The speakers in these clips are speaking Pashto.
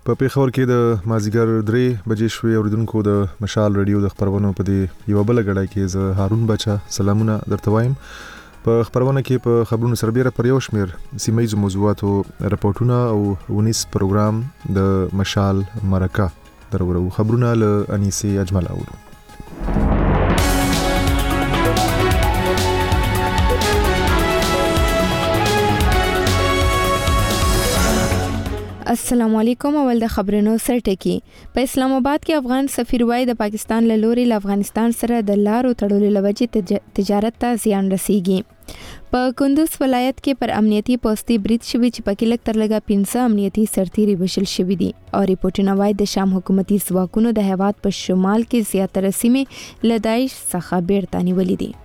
په پیښور کې د مازیګر 3 بجې شوې اوریدونکو د مشال رادیو د خبرونو په دې یو بل غړای کې زه هارون بچا سلامونه درته وایم. په خبرونه کې په خبرونو سربېره پر یو شمیر سیمایي موضوعاتو راپورټونه او ونیس پروګرام د مشال مرکه درورو خبرونه له انیسي اجمل اورو. السلام علیکم. اول د خبرونو سرټکی. په اسلام آباد کې افغان سفیر وای د پاکستان له لوري له افغانستان سره د لارو تړلو لوجې تجارت ته زیان رسیږي. په کندوز ولایت کې پر امنیتي پوسټي برید شوی چې پکې لږ تر لږه 15 امنیتي سرتیري وشل شوی دي او ریپورتونه وای د شام حکومتي ځواکونو د هیواد په شمال کې زیاتره سیمې له داعش څخه بیرته نیولې دي.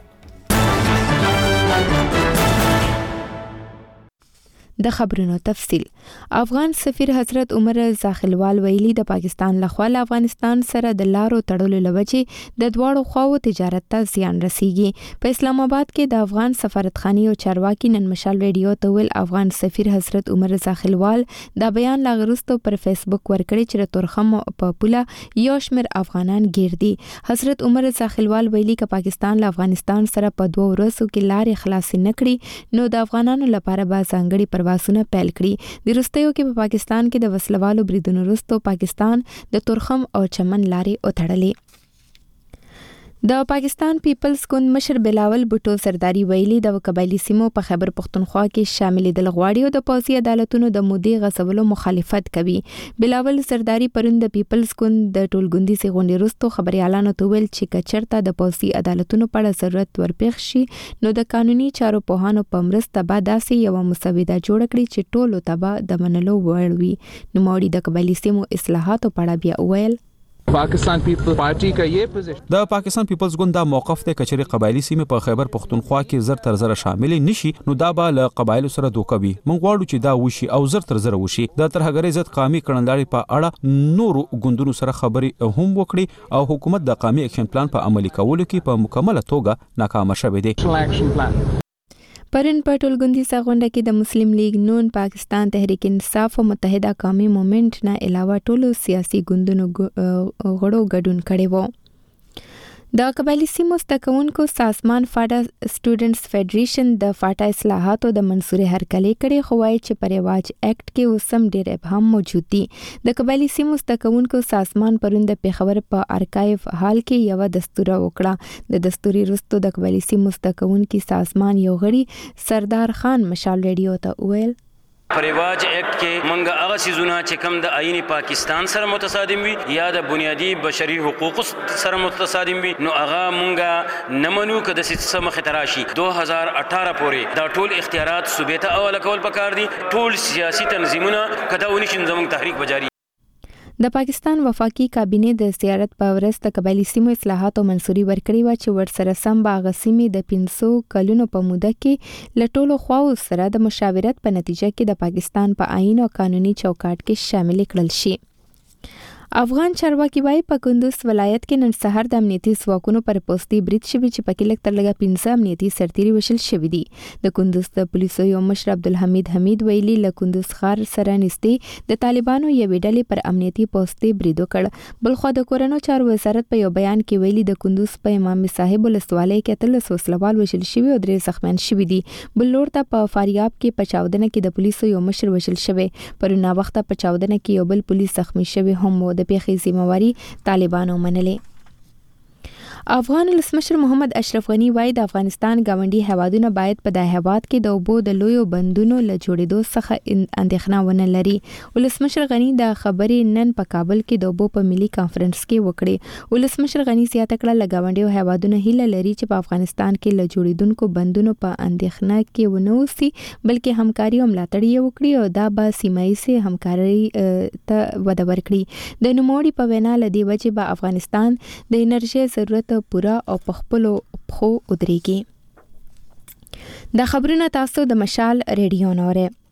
د خبرونو تفصیل. افغان سفیر حضرت عمر زاخلوال ویلي د پاکستان لخوا له افغانستان سره د لارو تړلو لوجې د دواړو خواو تجارت ته زیان رسیږي. په اسلام آباد کې د افغان سفارتخانې او چارواکي نن مشال رادیو ته ویل افغان سفیر حضرت عمر زاخلوال دا بیان لاغرستو پر فیسبوک ورکړی چې تورخم په پوله یو شمیر افغانان ګیر دي. حضرت عمر زاخلوال ویلي ک پاکستان له افغانستان سره په 2 ورځو کې لارې خلاص نکړي نو د افغانانو لپاره به ځانګړي پروازونه پیل کړي. د روستیو کې په پاکستان کې د وسلوالو بریدونو وروسته پاکستان د تورخم او چمن لارې وتړلې. د پاکستان پیپلز ګوند مشر بلاول بوټو سرداری ویلي د قبایلی سیمو په خیبر پختونخوا کې شامل د لغواړي او د پوځي عدالتونو د مودې غصبولو مخالفت کوي. بلاول سرداری پرون د پیپلز ګوند د ټولګوندي سي غونډې وروسته خبريالانو ته ویل چې کچرته د پوځي عدالتونو په اړه ضرورت ورپېښ شي نو د قانوني چارو پوهانو په مرسته به داسې یو مسوده جوړ کړي چې ټولو ته د منلو وړ وي. نو موري د قبایلی سیمو اصلاحاتو په اړه بیا ویل पाकिस्तान पीपल्स पार्टी का ये पोजीशन د پاکستان پیپلز ګوند دا موقف ته کچري قبایلی سیمه په خیبر پختونخوا کې زر تر زر شامل نشي نو دا به له قبایلو سره دوکوي. مونږ غواړو چې دا وشي او زر تر زر وشي. د ترهګری عزت قومي کړنداري په اړه نورو ګوندونو سره خبري هم وکړي او حکومت د قومي اکشن پلان په عملي کولو کې په مکمله توګه ناکام شوه دي. پرن په ټولګوندي غونډه کې د مسلم لیگ نون پاکستان تحریک انصاف او متحده قومي موومېنټ نه علاوه ټولو سیاسي ګوندونو غړو ګډون کړي وو. د قبایلی سیمو ستکونکو سازمان فاټا سټوډنټس فدریشن د فاټا اصلاحاتو د منصوري هرکلی کړي خو وايي چې پر رواج اکټ کې اوسم ډېر ابهام موجود دي. د قبایلی سیمو ستکونکو سازمان پرون د پیښور په ارکایو هال کې یو دستور وکړه. د دستوري وروسته د قبایلی سیمو ستکونکو سازمان یو غړي سردار خان مشال رادیو ته ویل پرواج ایکٹ کې منګه هغه سيزونه چې کم د آئین پاکستان سره متصادم وي یا د بنیادی بشري حقوق سره متصادم وي نو هغه منګه نمنو کده سم خطراشي 2018 پورې دا ټول اختیارات صوبې ته اول کول پکار دي. ټول سیاسي تنظیمونه کده ونشي زموږ تحریک بجاري. د پاکستان وفاقي کابینه د زیارت په ورځ د قبایلی سیمو اصلاحاتو منصوري ورکړی و چې ورسره سم باغ سیمې د 500 کلونو په موده کې لټولو خواو سره د مشاورت په نتیجه کې د پاکستان په آئین او قانوني چوکاټ کې شامل کړل شي. افغان چارواکي وايي په کندوز ولایت کې نن سحر د امنیتي ځواکونو پر پوسټي برید شوی چې پکې لږ تر لږه 15 امنیتي سرتیري وشل شوی دي. د کندوز د پولیسو یو مشر عبدالحمید حمید ویلي له کندوز ښار سره نږدې د طالبانو یوې ډلې پر امنیتي پوسټي برید وکړ. بلخوا د کورونو چارو وزارت په یو بیان کې ویلي د کندوز په امام صاحب ولسوالۍ کې 13 وسلوال وشل شوی او 3 زخمیان شوی دي. بل لور ته په فاریاب کې په چاودنه کې د پولیسو یو مشر وشل شوی. پرونه وخت په چاودنه کې یو بل پولیس زخمی شوی هم و. د پیښې ذمہواری طالبانو منلې. افغان ولسمشر محمد اشرف غنی وايي د افغانستان ګاونډي هیوادونه باید په د هیواد کې د اوبو د لویو بندونو له جوړېدو څخه اندېښنه ونه لري. ولسمشر غنی د خبرې نن په کابل کې د اوبو په ملي کانفرنس کې وکړي. ولسمشر غنی زیاته کړه له ګاونډي هیوادونو هیله لري چې په افغانستان کې له جوړېدونکو بندونو په اندېښنه کې ونه اوسي بلکې همکاري او ملاتړ یې وکړي او دا به سیمایي همکاري ته وده ورکړي. د نوموړي په وینا له دې وجې به افغانستان د انرژي ضرورت پورا او په خپلو پخو ودرېږي. دا خبرونه تاسو د مشال ریډیو نوره.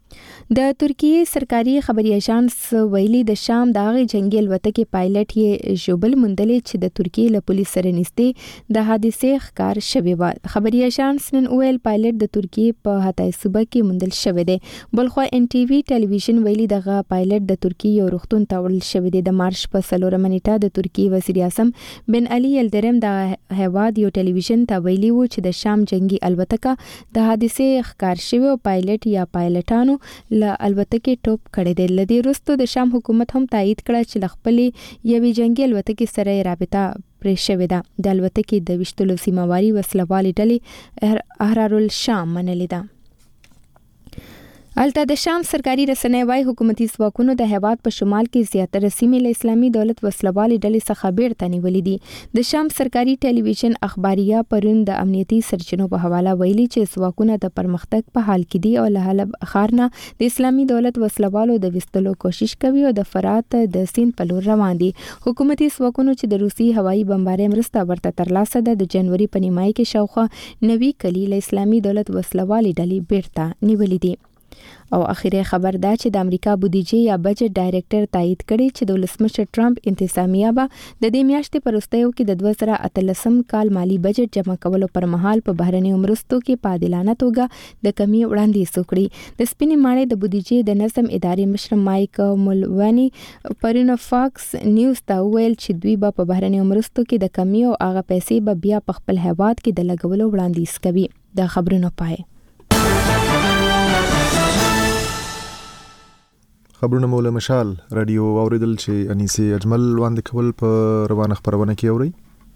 د ترکیه سرکاري خبري اژانس ویلي د شام د هغې جنگي الوتکې پایلټ یې ژوبل موندلې چې د ترکیه له پولیس سره نږدې د حادثې ښکار شوی و. خبري اژانس نن ویل پایلټ د ترکیه په حتای صوبه کې موندل شوی دی. بلخو ان ټي وي ټلویزیون ویلي دغه پایلټ د ترکیه یو روغتون ته وړل شوی دی. د مارچ په 4 نیټه د ترکیه وزیر اعظم بن علي یلدرم د هیواد یو ټلویزیون ته ویلي و چې د شام جنگي الوتکه د حادثې ښکار شوی او پایلټ یا پایلټانو له الوتکې ټوپ کړی دی. لدی وروسته د شام حکومت هم تایید کړه چې ل خپلې یوې جنگي الوتکې سره رابطه پرې شوې ده. د الوتکې د وشتلو سیمواري وسلوالې ډلې احرار الشام منلې ده. الته د شام سرکاري رسنۍ وايي حکومتي ځواکونو د هیواد په شمال کې زیاتره سیمې له اسلامي دولت وسلوالې ډلې څخه بیرته نیولې دي. د شام سرکاري ټلویزیون اخباریه پرون د امنیتي سرچینو په حواله ویلي چې ځواکونه د پرمختګ په حال کې دي او له حلب ښار نه د اسلامي دولت وسلوالو د وستلو کوشش کوي او د فرات د سیند په لور روان دي. حکومتي ځواکونو چې د روسي هوایي بمبارۍ مرسته ورته ترلاسه ده د جنوري په نیمایي کې شاوخوا 90 کلي له اسلامي دولت وسلوالې ډلې بیرته نیولې دي. او اخیری خبر دا چې د امریکا بودیجه یا بجټ ډایریکټر تایید کړي چې د ولسمشر ټرمپ انتظامیه به د دې میاشتې په وروستیو کې د 2013 کال مالی بجټ جمع کولو پر مهال په بهرنیو مرستو کې په عادلانه توګه د کمی وړاندیز وکړي. د سپینې ماڼۍ د بودیجې د نظم ادارې مشر مایک مولوانی پرون فاکس نیوز ته ویل چې دوی به په بهرنیو مرستو کې د کمی او هغه پیسې به بیا په خپل هیواد کې د لګولو وړاندیز کوي. د خبرونو پای خبرونه مو له مشال رادیو اوریدل چې انیسي اجمل وړاندې کول په روانه خبرونه کې اوري.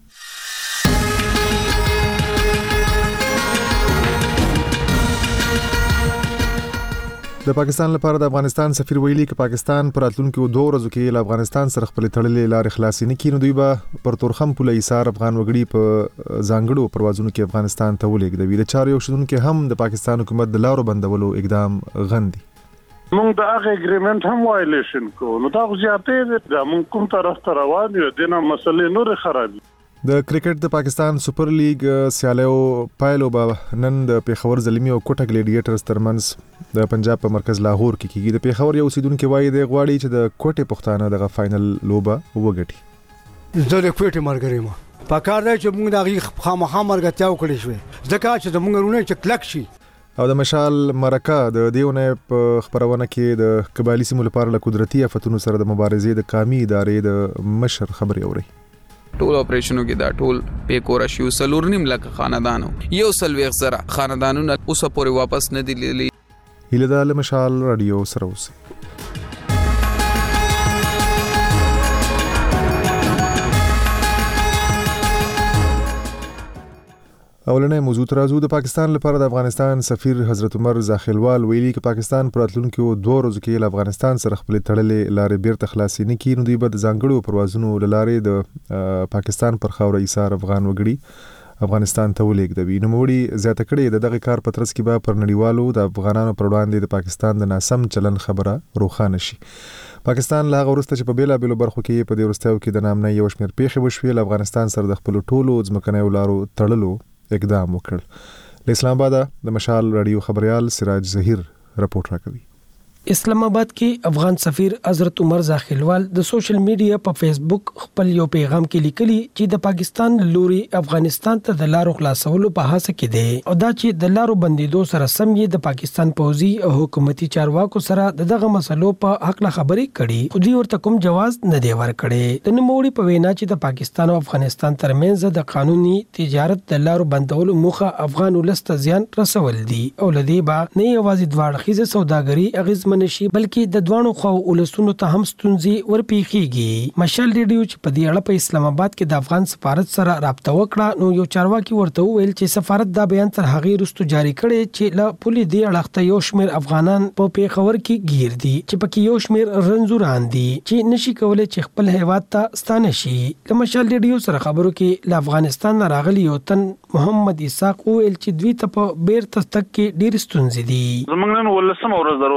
د پاکستان لپاره د افغانستان سفیر ویلي چې پاکستان پر راتلونکو 2 ورځو کې له افغانستان سره خپل تړلې لارې خلاصې نه کړي. دوی به پر تورخم پوله ایثار افغان وګړي په ځانګړو پروازونو کې افغانستان ته ولېږدوي. د چارو یو شتون کې هم د پاکستان حکومت د لارو بندولو اقدام غندي. مونږ د هغه اګریمنت هم وایلیشن کوو. نو دا زیاتې د مونږ کوم طرف ته روان یو دینه مسلې نور خرابې. د کرکټ د پاکستان سپر لیګ سیالیو پایلو به نن د پیښور زلمی او کوټه ګلیډیټرز ترمنځ د پنجاب په مرکز لاهور کې کیږي. د پیښور یو اوسیدونکو وایي د غواړي چې د کوټه پښتانه دغه فائنل لوبه وګټي. زه د کوټه مرګري ما پکار دی چې موږ دغه خامخا مرګ تاو کړی شو ځکه چې د موږ رونه چې کلک شي. او د مشال مرکه د دیونه په خبرونه کې د قبایلی سیمو لپاره له قدرتي آفتونو سره د مبارزې د قامي ادارې د مشر خبري اوري. ټول اپریشنو کې دا ټول پیکور شو سلور نیم لک خاندانو یو سلويخ زره خاندانونو اوس پورې واپس نه دی لیدلی. هله د مشال رادیو سره اوسه. اولنې موضوع ترازو د پاکستان لپاره د افغانستان سفیر حضرت عمر زاخیلوال ویلي چې پاکستان پر راتلونکو 2 ورځو کې له افغانستان سره خپل تړلې لارې بیرته خلاصې نه کړي. نو دوی به د ځانګړو پروازونو لارې د پاکستان پر خاوره ایثار افغان وګړي افغانستان ته ولېږدوي. نو موړي زیاته کړي دغه کار په ترڅ کې به پر نړیوالو د افغانانو پر وړاندې د پاکستان د ناسم چلن خبره روښانه شي. پاکستان له هغه وروسته چې په بیلابېلو برخو کې په دې وروستیو کې د نامنۍ یو شمېر پیښې وشوې له افغانستان سره د خپل ټولو ځمکنیو لارو تړلو اقدام وکړ. له اسلام آباد د مشال رادیو خبريال سراج ظهیر رپورټ راکوي. اسلام آباد کې افغان سفیر حضرت عمر زاخیلوال د سوشل میډیا په فیسبوک خپل یو پیغام کې لیکلي چې د پاکستان لوري افغانستان ته د لارو خلاصولو په هڅه کې دي او دا چې د لارو بندیدو سره سم یې د پاکستان پوځي او حکومتي چارواکو سره دغه مسلو په حق له خبرې کړي خو دوی ورته کوم جواز نه دی ورکړي. د نوموړي په وینا چې د پاکستان او افغانستان ترمنځ د قانوني تجارت د لارو بندولو موخه افغان ولست زیان رسول دي او لدی با نه یوازې دواړه سوداګري اغیزمن نشي بلکې د دوانو خو ولسونو ته هم ستونزې ورپیخيږي. مشال ریډیو چې په دې اړه په اسلام آباد کې د افغان سفارت سره رابطه وکړه نو یو چارواکي ورته ویل چې سفارت دا بیان تر هغه وروسته جاری کړي چې لا پولی دی اړخته یو شمیر افغانان په پیښور کې گیر دي چې پکې یو شمیر رنزوران دي چې نشي کولای چې خپل هیواد ته ستانه شي. د مشال ریډیو سره خبرو کې له افغانستان راغلی یو تن محمد اسحاق ویل چې دوی ته په بیرته تک کې ډیر ستونزې دي. زمونږ نن ولسم ورځ ضرور راشي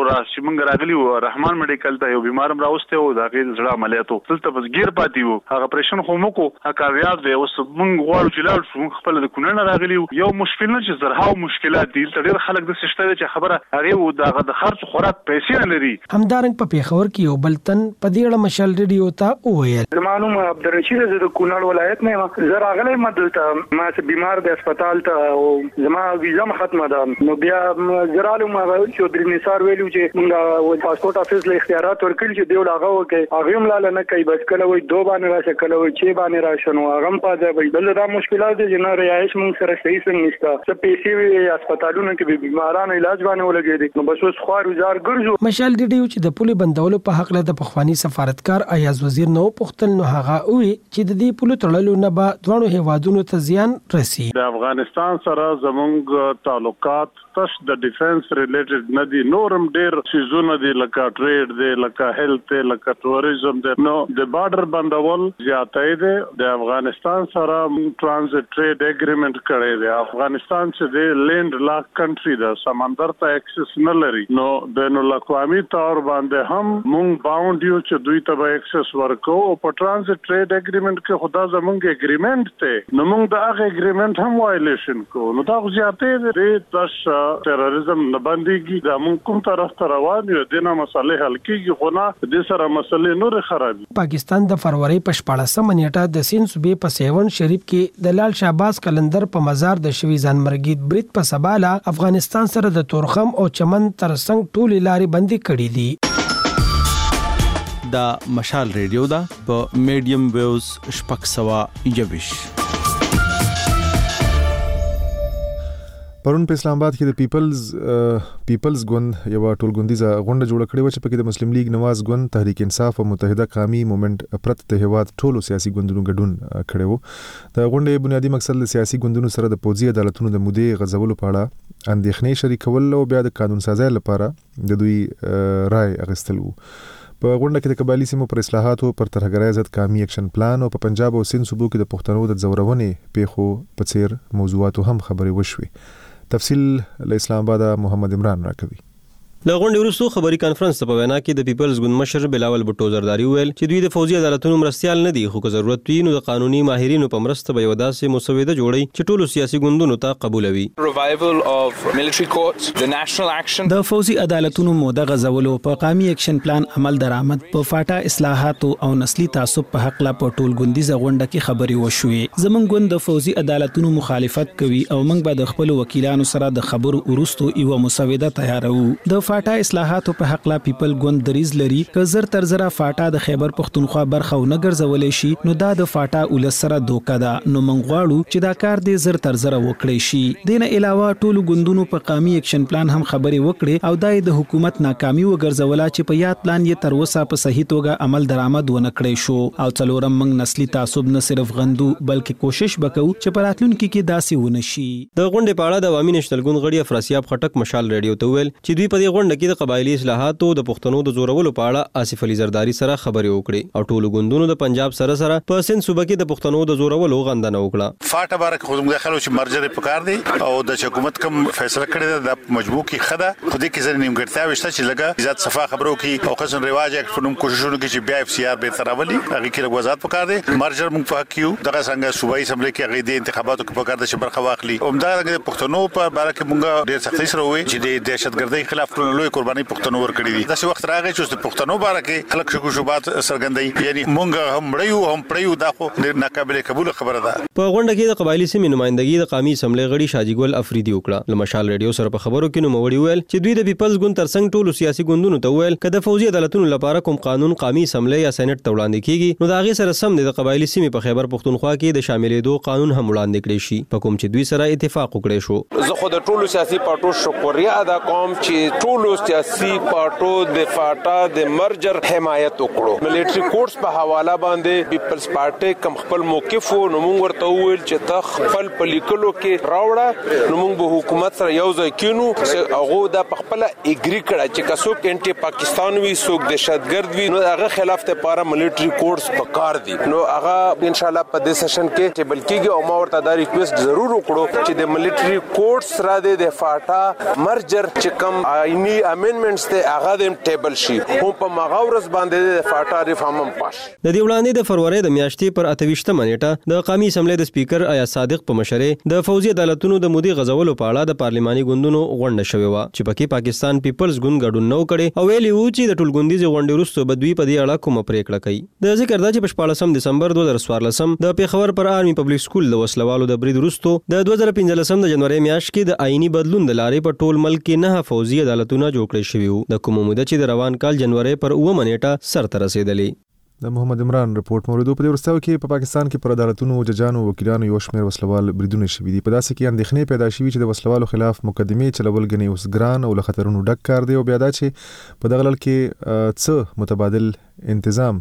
موږ راغلی و رحمان میډیکل ته یو بیمارم راوسته و دا غیر زړه عملیاتو دلته بس ګیر پاتې وو هغه اپریشن خو مو کو کامیاب دی اوس موږ غواړو چې لاړ شو خپل د کونړ راغلی یو مشکل نه چې زرهاو مشکلات دي ډېر خلک د سشته چې خبره هغه و د خرڅ خوراک پیسې نه لري. همدارنګ په پیښور کې یو بلتن په دې اړه مشال ریډیو ته وویل معلوم عبدالرشید د کونړ ولایت نه زه راغلی مدلته ما چې بیمار د هسپتال ته او زما ویزا ختمه ده نو بیا زرالو ما چې درې نثار ویلو چې موږ پاسپورت افیس له اختیارات ورکړي چې دیو لاغه وکي هغه هم لاله نه کوي بس کله وي دوه باندې راشه کله وي چې باندې راشه نو هغه هم پاتې وي بل دا مشکلات دي چې نه رهایش موږ سره صحیح څنګه نشته چې پیسې هسپتالونو کې بیمارانو علاج باندې ولګي نو بس اوس خوار وزار ګرځو. مشال ډیډیو چې د پولې بندولو په حق له د پخوانی سفارتکار ایاز وزیر نو پختل نو هغه وی چې د دې پولو تړلو نه به دوه هیوادونو ته زیان رسي. د افغانستان سره زموږ تعلقات تش د ډیفنس ریلیټډ نه دي نورم ډیر سيزونه دي لکه ټریډ دي لکه هیلث دي لکه ټوریزم دي نو د بارډر بندول زیاتې دي. د افغانستان سره ترانزیت ټریډ اګریمنت کړی دی. افغانستان چې د لینډ لاک کنټری ده سمندر ته اکسس نه لري نو بین الاقوامي تور باندې هم مونږ باوند یو چې دوی ته به اکسس ورکو او په ترانزیت ټریډ اګریمنت کې خدا زمونږ اګریمنت ته نو مونږ د هغه اګریمنت هم وایلیشن کو نو دا زیاتې دي تش ټیرریزم نه باندېږي دا مونږ کوم طرف ته روان یو دینه مسلې حل کیږي خو نه د سره مسلې نور خراب. پاکستان د فروری په 14 نیټه د سین صوبې په سیون شریف کې د لال شهباز کلندر په مزار د شوی ځانمرګي برید په سباله افغانستان سره د تورخم او چمن ترڅنګ ټولې لارې بندي کړې دي. دا مشال ریډیو دا په میډیم ویوز شپږ سوا یوش. پرون په اسلام آباد کې د پیپلز ګوند یو ټولګوندیزه غونډه جوړه کړې و چې پکې د مسلم لیگ نواز ګوند تحریک انصاف او متحده قومي موومېنټ پرت د هیواد ټولو سیاسي ګوندونو ګډون کړی و. د غونډې بنیادی مقصد د سیاسي ګوندونو سره د پوځي عدالتونو د مودې غځولو په اړه اندېښنې شریکول او بیا د قانون سازۍ لپاره د دوی رائے اخیستل وو. په غونډه کې د قبایلی سیمو پر اصلاحاتو پر ترهګرۍ ضد قومي اکشن پلان او په پنجاب او سند صوبو کې د پښتنو د ځورونې پیښو په څیر موضوعاتو هم خبرې وشوې. تفصیل له اسلام آباد محمد عمران راکوي. د غونډې وروسته خبري کانفرنس په وینا کې د پیپلز ګوند مشر بلاول بټو زرداری ویل چې دوی د فوجي عدالتونو مرستيال نه دي خو که ضرورت وي نو د قانوني ماهرینو په مرسته به یو داسې مسوده جوړي چې ټولو سیاسي ګوندونو ته قبولوي. د فوجي عدالتونو موده غزولو په قومي اکشن پلان عمل درآمد په فاټا اصلاحات او نسلي تعصب په حق لا په ټول ګوندیزه غونډه کې خبري وشوې. زمونږ ګوند د فوجي عدالتونو مخالفت کوي او موږ به د خپل وکیلانو سره د خبرو ورستو یو مسوده تیارو. د فاټا اصلاحاتو په حق لا پیپل ګوند دریز لري که زر تر زره فاټا د خیبر پښتونخوا برخه نه ګرځولې شي نو دا د فاټا ولس سره دوکه ده نو موږ غواړو چې دا کار دې زر تر زره وکړي شي. دینه علاوه ټولو ګوندونو په قومي اکشن پلان هم خبري وکړي او دای د حکومت ناکامي وګرځولا چې په یاد پلان یې تر اوسه په صحیح توګه عمل درآمد ونه کړی شو. او څلورم موږ نسلي تعصب نه صرف غندو بلکې کوشش وکړو چې په راتلونکي کې داسې ونه شي. د غونډې په اړه د عوامي نېشنل ګوند غړي افراسیاب خټک مشال ریډیو ته ویل چې دوی په دې غونډه کې د قبایلی اصلاحاتو د پښتنو د زورولو په اړه آصف علي زرداری سره خبرې وکړي او ټولو ګوندونو د پنجاب سره په سند صوبه کې د پښتنو د زورولو غندنه وکړه. فاټا بارک خو موږ خلک چې مرجر په کار دی او د حکومت کوم فیصله کړی ده د مجبور کې خدا خو دې کې ځنې نیمګړتیا وشته چې لګه ذات صفه خبرو کې او قسم رواج اکټ فنوم کوششونه کې چې بیا اف سی آر به تراولي هغه کې وضاحت پکار دی. مرجر موږ په کیو دغه څنګه صوبایي اسمبلی کې هغه د انتخاباتو کې پکار ده چې برخه واخلي. عمده د پښتنو په بارک موږ ډېر سختي سره وې چې د دهشتګردۍ خلاف لوی قرباني پښتنو ورکړي دي. دا وخت راغی چې د پښتنو بارکه خلک شکو شوبات سرګندۍ یعنی مونږ هم مړیو هم پړیو دا خو ډېر ناقابل قبول خبره ده. په غونډه کې د قبایلی سیمې نمائندګي د قومي اسمبلی غړي شاجي ګل افریدي وکړه. لمشال ریډیو سره په خبرو کې نو موړي ویل چې دوی د پیپلز ګوند ترڅنګ ټولو سیاسي ګوندونو ته ویل کله فوجي عدالتونو لپاره کوم قانون قومي اسمبلی یا سېنات ته وړاندې کیږي نو دا غي سره سم د قبایلی سیمې په خیبر پښتونخوا کې د شاملېدو قانون هم وړاندې کړی شي په کوم چې دوی سره اتفاق وکړي شو. زه خو د ټولو سیاسي پارټو شکریا ادا کوم چې ټولو سیاسي پارټو د فاټا د مرجر حمایت وکړو. ملټری کورس په حواله باندې پیپلز پارټي کم خپل موقف نو موږ ورته ویل چې ته خپل پلیکلو کې راوړه نو موږ به حکومت سره یو ځای کینو چې هغه د خپل اګری کړه چې کڅوک انټي پاکستان وي څوک دهشتګرد وي نو هغه خلاف ته لپاره ملټری کورس پکار دي نو هغه ان شاء الله په دې سیشن کې ټیبل کېږي او ما ورته دا ریکوست ضرور وکړو چې د ملټری کورس را دي د فاټا مرجر چې کم آئینی قانوني امندمنټس ته هغه د ټیبل شي هم په مغاورس باندې د فاټا ریفارم پاش. د دې وړاندې د فروری د میاشتې پر 28 نیټه د قومي اسمبلی د سپیکر آیا صادق په مشرۍ د فوزي عدالتونو د مودي غزولو په اړه د پارلماني ګوندونو غونډه شوې و چې پکې پاکستان پیپلز ګوند ګډون نو کړي او ویلي و چې د ټولګوندیز غونډې وروسته بدوی په دې اړه کومه پریکړه کوي. د ذکر دا چې په 14 دسمبر 2014 د پیښور پر آرمي پبلک سکول د وسلوالو د برید وروسته د 2015 د جنوري میاشت کې د آئینی بدلون د لارې په ټول ملک کې 9 فوزي عدالتونه جوړ کړي شوي وو د کومه موده چې د روان کال جنوري پر 9 نیټه سرته رسیدلې. د محمد عمران رپورت موردو په ورستاو کې په پاکستان کې پر عدالتونو ججانو وکیلانو یو شمېر وسلوال بریدونه شوي دي. په داسې کې اندېښنې پیدا شوي چې د وسلوالو خلاف مقدمې چلول غني اوس ګران او له خطرونو ډک کار دی او بیا دا چې په دغه لړ کې څه متبادل انتظام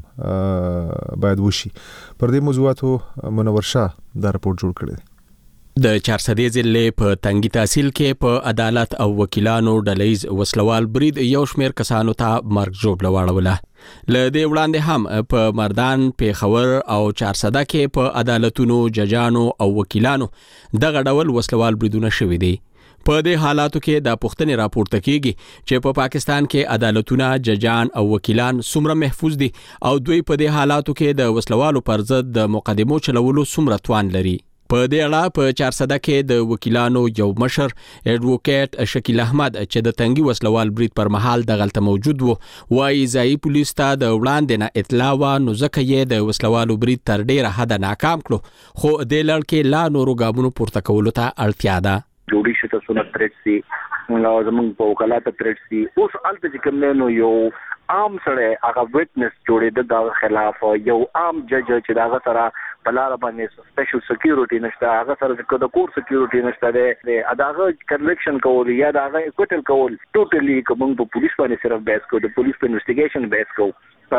باید وشي. پر دې موضوعاتو منور شاه دا رپورت جوړ کړی دی. د 400 ضلع په تنګي تحصیل کې په عدالت او وکیلانو ډلهیز وسلوال برید یو شمېر کسانو ته مرګ ژوبله واړوله. له دې وړاندې هم په مردان، پیښور او 400 کې په عدالتونو ججانو او وکیلانو دغه ډول وسلوال بریدونه شوي دي. په دې حالاتو کې د پښتنې راپورته کیږي چې په پاکستان کې عدالتونه، ججان او وکیلان څومره محفوظ دي او دوی په دې حالاتو کې د وسلوالو پر ضد د مقدمو چلولو څومره توان لري. په دې اړه په 400 کې د وکیلانو یو مشر اډوکیټ شکیل احمد چې د تنګي وسلوال برید پر مهال دغلته موجود وو وايي ځایي پولیس ته د وړاندې نه اطلاع و نو ځکه یې د وسلوالو برید تر ډیره حد ناکام کړو خو د لړ کې لا نورو ګامونو پورته کولو ته اړتیا ده. جوړی شته سونه ترټ سي لازم په وکالت ترټ سي اوس الته چې کوم نو یو عام سره هغه وټنس جوړې د خلاف یو عام جج چې دا سره بلاره باندې سپیشل سکیورټي نشته هغه سره د کور سکیورټي نشته د اداغه کنویکشن کول یا دغه کوټل کول ټوټلی کوم په پولیس باندې صرف بیس کو د پولیس په انویسټیګیشن بیس کو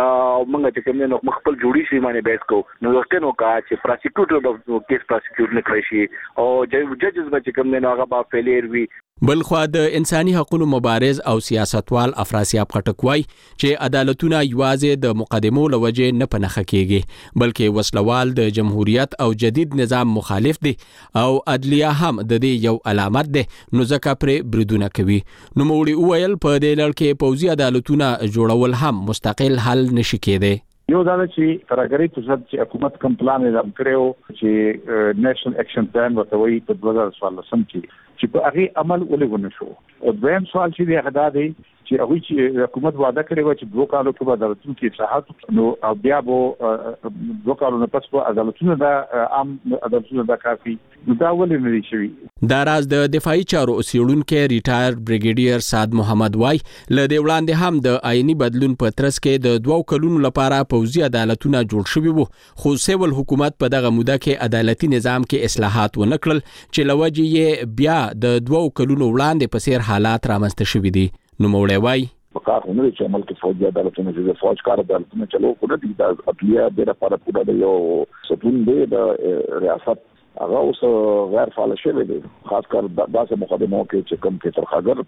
موږ چې کوم نو خپل جوړی شي باندې بیس کو نو وخت نو کا چې پروسیکیوټر د کیس پروسیکیوټ نه کړی شي او ججز به کوم نو هغه با فیلیر وي. بلخوا د انساني حقوقو مبارز او سیاستوال افراسیاب خټک وای چې عدالتونه یوازې د مقدمو لوجه نه پنهخه کیږي بلکې وسلوال د جمهوریت او جدید نظام مخالف دي او عدلیه هم د دې یو علامت ده نو ځکه پر بریدونه کوي. نو موړي وویل په دې لړ کې پوځي عدالتونه جوړول هم مستقل حل نشي کېدی. یو دا چې ترګری ته چې حکومت کوم پلان یې کړو چې نېشنل اکشن پلان وتوي په 2014 کې په هغه عمل ولګونه شو. او دویم سوال چې دی هغه دی چې هغه چې حکومت وعده کړی و چې 2 کالو کې به عدالتونو کې اصلاحات نو او بیا به 2 کالو نه پس په عدالتونو د عام عدالتونو د کافي دا ولې نه شوی. دا راز د دفاعي چارو اوسیړونکو ریټایر بریګیډیر سعد محمد وای ل دې وړاندې هم د آئینی بدلون په ترڅ کې د 2 کلونو لپاره پوځي عدالتونه جوړ شوي وو خو سیول حکومت په دغه موده کې عدالتي نظام کې اصلاحات ونکړل چې لوجه یې بیا د 2 کلونو وړاندې په سیر حالات رامنځته شوي دي. نو موړی وای کار نه چې عمل کې فوجي عدالتونه چې فوج کار عدالتونه چلو خو د عدلیه د لپاره پوره د یو ستون دی د ریاست هغه اوس غیر فعال شوی دی خاص کر داسې مقدمو کې چې کوم کې ترخاګر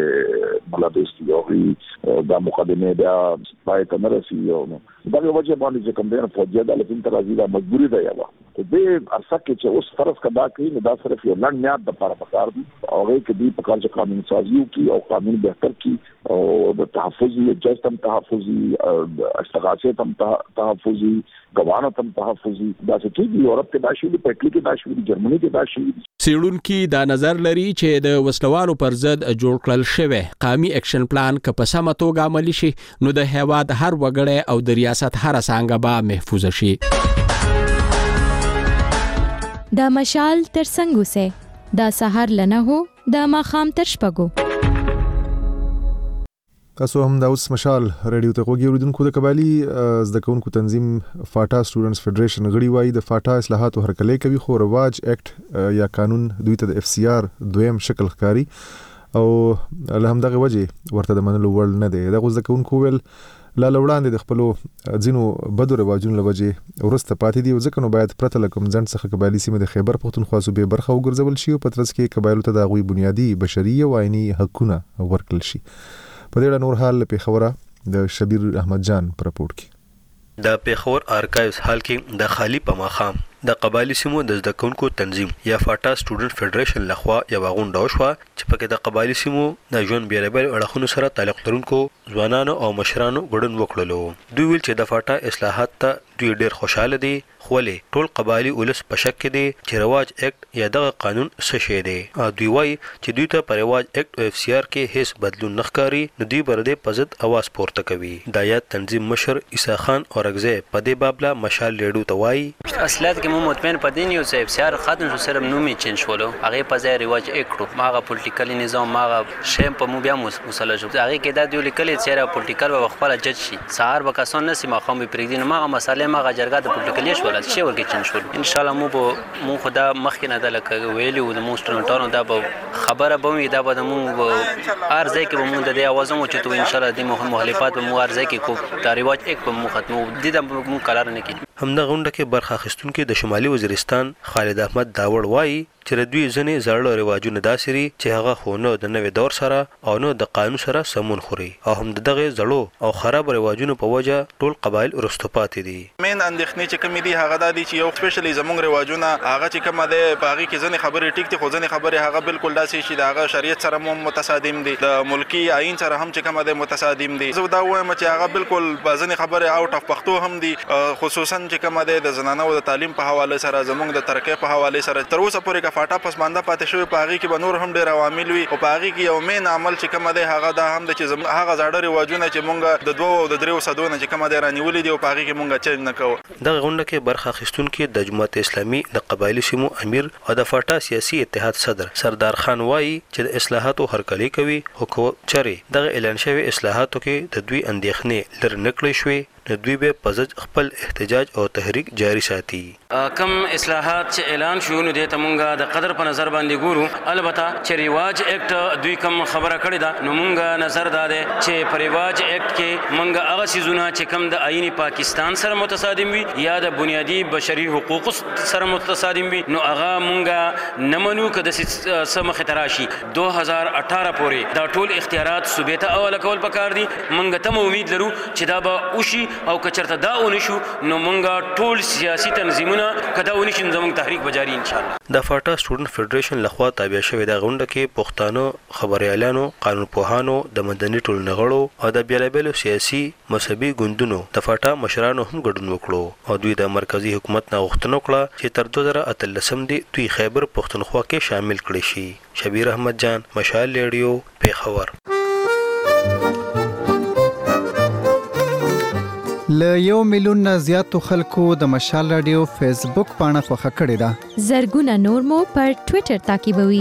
پکې ملابس دی او دا مقدمه بیا پای ته نه رسیدي او دا یو وجه باندې چې کوم دی فوجي عدالتونه تر راځي دا مجبوری دی یا ته دې ارسه کې چې اوس فرض کدا کوي نو دا صرف یو لنډ میاد د لپاره پکار دي او هغه کې دی په کار چې قانون سازي کی او قانون بهتر کی او د تحفظي جج تم تحفظي استغاثه تم تحفظي غوانه تم تحفظي دا چې دی یورپ کې داشي په اټلی کې داشي جرمني کې داشي. سیړونکو دا نظر لري چې د وسلوالو پر ضد جوړ کړل شوی قومي اکشن پلان که په سمه توګه عملي شي نو د هیواد هر وګړی او د ریاست هر څنګه به محفوظ شي. دا مشال تر څنګه سه دا سحر لنه هو دا ماخام تر شپګو. تاسو هم دا اوس مشال رادیو ته وګورئ. اوریدونکو د قبایلی زده کوونکو تنظیم فاټا سټوډنټس فدریشن غړي وایي د فاټا اصلاحاتو هرکلی کوي خو رواج اکټ یا قانون دوی ته د اف سی آر دویم شکل ښکاري او له همدغه وجې ورته د منلو وړ نه دی. دغه زده کوونکو ویل لا وړاندې د خپلو ځینو بدو رواجونو له وجې ورسته پاتې دي او ځکه نو باید پرته له کوم ځنډ څخه قبایلي سیمه د خیبر پښتونخوا صوبې برخه وګرځول شي او په ترڅ کې قبایلو ته د هغوی بنیادي بشري او آئیني حقونه ورکړل شي. په دې اړه نور حال پیښوره د شبیر احمد جان پر راپورټ کې د پیښور آرکایوز حال کې د خالی په ماخام د قبایلی سیمو د زده کوونکو تنظیم یا فاټا سټوډنټ فدریشن لخوا یو غونډه وشوه چې پکې د قبایلی سیمو د ژوند بیلابل اړخونو سره تعلق لرونکو ځوانانو او مشرانو ګډون وکړلو. دوی ویل چې د فاټا اصلاحات ته دوی ډېر خوشاله دي، خو ټول قبایلی ولس په شک کې دي چې رواج اکټ یا دغه قانون څه شی دی. دوی وایي چې دوی ته په رواج اکټ او اف سی آر کې هیڅ بدلون نه ښکاري، نو دوی به د په ضد اواز پورته کوي. د یاد تنظیم مشر عیسی خان اورګزی په دې بابله مشال ریډیو ته وایي اصلیت کې مو مطمئن پدې نیو چې اف سی آر ختم شو، سره نومي چینج شولو، هغه په ځای رواج اکټ ماغه پولیټیکل نظام ماغه شیم په مو بیا مسله شو. هغه کې دا دوی لیکلي چې را پولیټیکل او خپل جج شي سهار وکاسون نه سیمه خو به پرېږدي، نو ماغه مسالې ماغه جرګه د پولیټیکل شو ولات شي ورګه چینج شول. ان شاء الله مو خدا مخکې نه د لکه ویلو د موسترنټونو دا به خبره به دا به مو ارزه کې به مو د اواز مو چې تو ان شاء الله د مخالفت به مو ارزه کې کو د رواج یک به مو ختمو دي د مو قرار نه کړي. همدا غونډه کې برخه اخیستونکو د شمالي وزیرستان خالد احمد داوړ وایي چې دوی ځنې زړه رواجونه داسري چې هغه خونه د نوې دور سره او نو د قانون سره سمون خوري او هم دغه زړو او خراب رواجونو په وجه ټول قبایل ورستو پاتې دي. مین اندېښنې چې کوم دي هغه د دي چې یو سپیشلی زمونږ رواجونه هغه چې کوم ده باغی کې ځنې خبرې ټیک دي، خو ځنې خبرې هغه بالکل داسې شي د هغه شریعت سره مو متصادم دي، د ملکی آئین سره هم چې کوم ده متصادم دي. زه دا وایم چې هغه بالکل ځنې خبرې اوټ اف پښتو هم دي، خصوصا چې کوم ده د زنانو د تعلیم په حواله سره زمونږ د ترقۍ په حواله سره تر اوسه پورې کا فاټا پسمانده پاتې شوی. په هغه کې به نور هم ډېر عوامل وي او په هغه کې یو مین عمل چې کوم دی هغه دا هم د چې هغه زاړه رواجونه چې مونږ د 2 او د 3 صدونه چې کوم دی رانیولې دي او په هغه کې مونږ چینج نه کوو. دغه غونډه کې برخه اخیستونکو د جماعت اسلامي د قبایلی سیمو امیر او د فاټا سیاسي اتحاد صدر سردار خان وایي چې د اصلاحاتو هرکلی کوي، خو چرې دغه اعلان شوی اصلاحاتو کې د دوی اندېښنې لر نکړې شوې، نو دوی به پزج خپل احتجاج او تحریک جاری ساتي. کم اصلاحات چې اعلان شو نو د تمونګه د قدر په نظر باندې ګورو. البته چې رواج اکټ دوی کم خبره کړې ده، نو مونږه نظر داده چې پر رواج اکټ کې مونږه هغه سيزونه چې کم د آئین پاکستان سره متصادم وي یا د بنیادی بشري حقوق سره متصادم وي، نو هغه مونږه نمنو کده سم خطراشي 2018 پورې دا ټول اختیارات صوبې ته اول کول پکار دي. مونږ ته امید لرو چې دا به وشي او کچرته دا ونشو نو مونږه ټول سیاسي تنظیمونه کدا ونشي زموږ تحریک بجاری ان شاء الله. د فاټا سټوډنټ فدریشن لخوا تابع شوی د غونډه کې پښتانه خبريالانو، قانون پوهانو، د مدني ټولنغړو او د بیلابلو سیاسي مذهبي ګوندونو د فاټا مشرانو هم ګډون وکړو او دوی د مرکزی حکومت نه غوښتنه وکړه چې تر 2013 دوی خیبر پښتونخوا کې شامل کړي شي. شبیر احمد جان، مشال ریډیو، پیښور. ل 1 میلیون نه زیاتو خلکو د مشال رادیو فیسبوک پاڼه خوښه کړې ده. زرګونه نور مو پر ټوئیټر تعقیبوي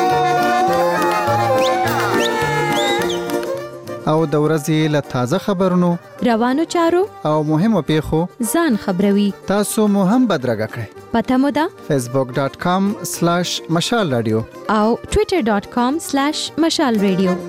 او د ورځې له تازه خبرونو، روانو چارو او مهمو پیښو ځان خبروي. تاسو مو هم بدرګه کړئ. پته مو ده facebook.com/مشال رادیو او twitter.com/مشال رادیو.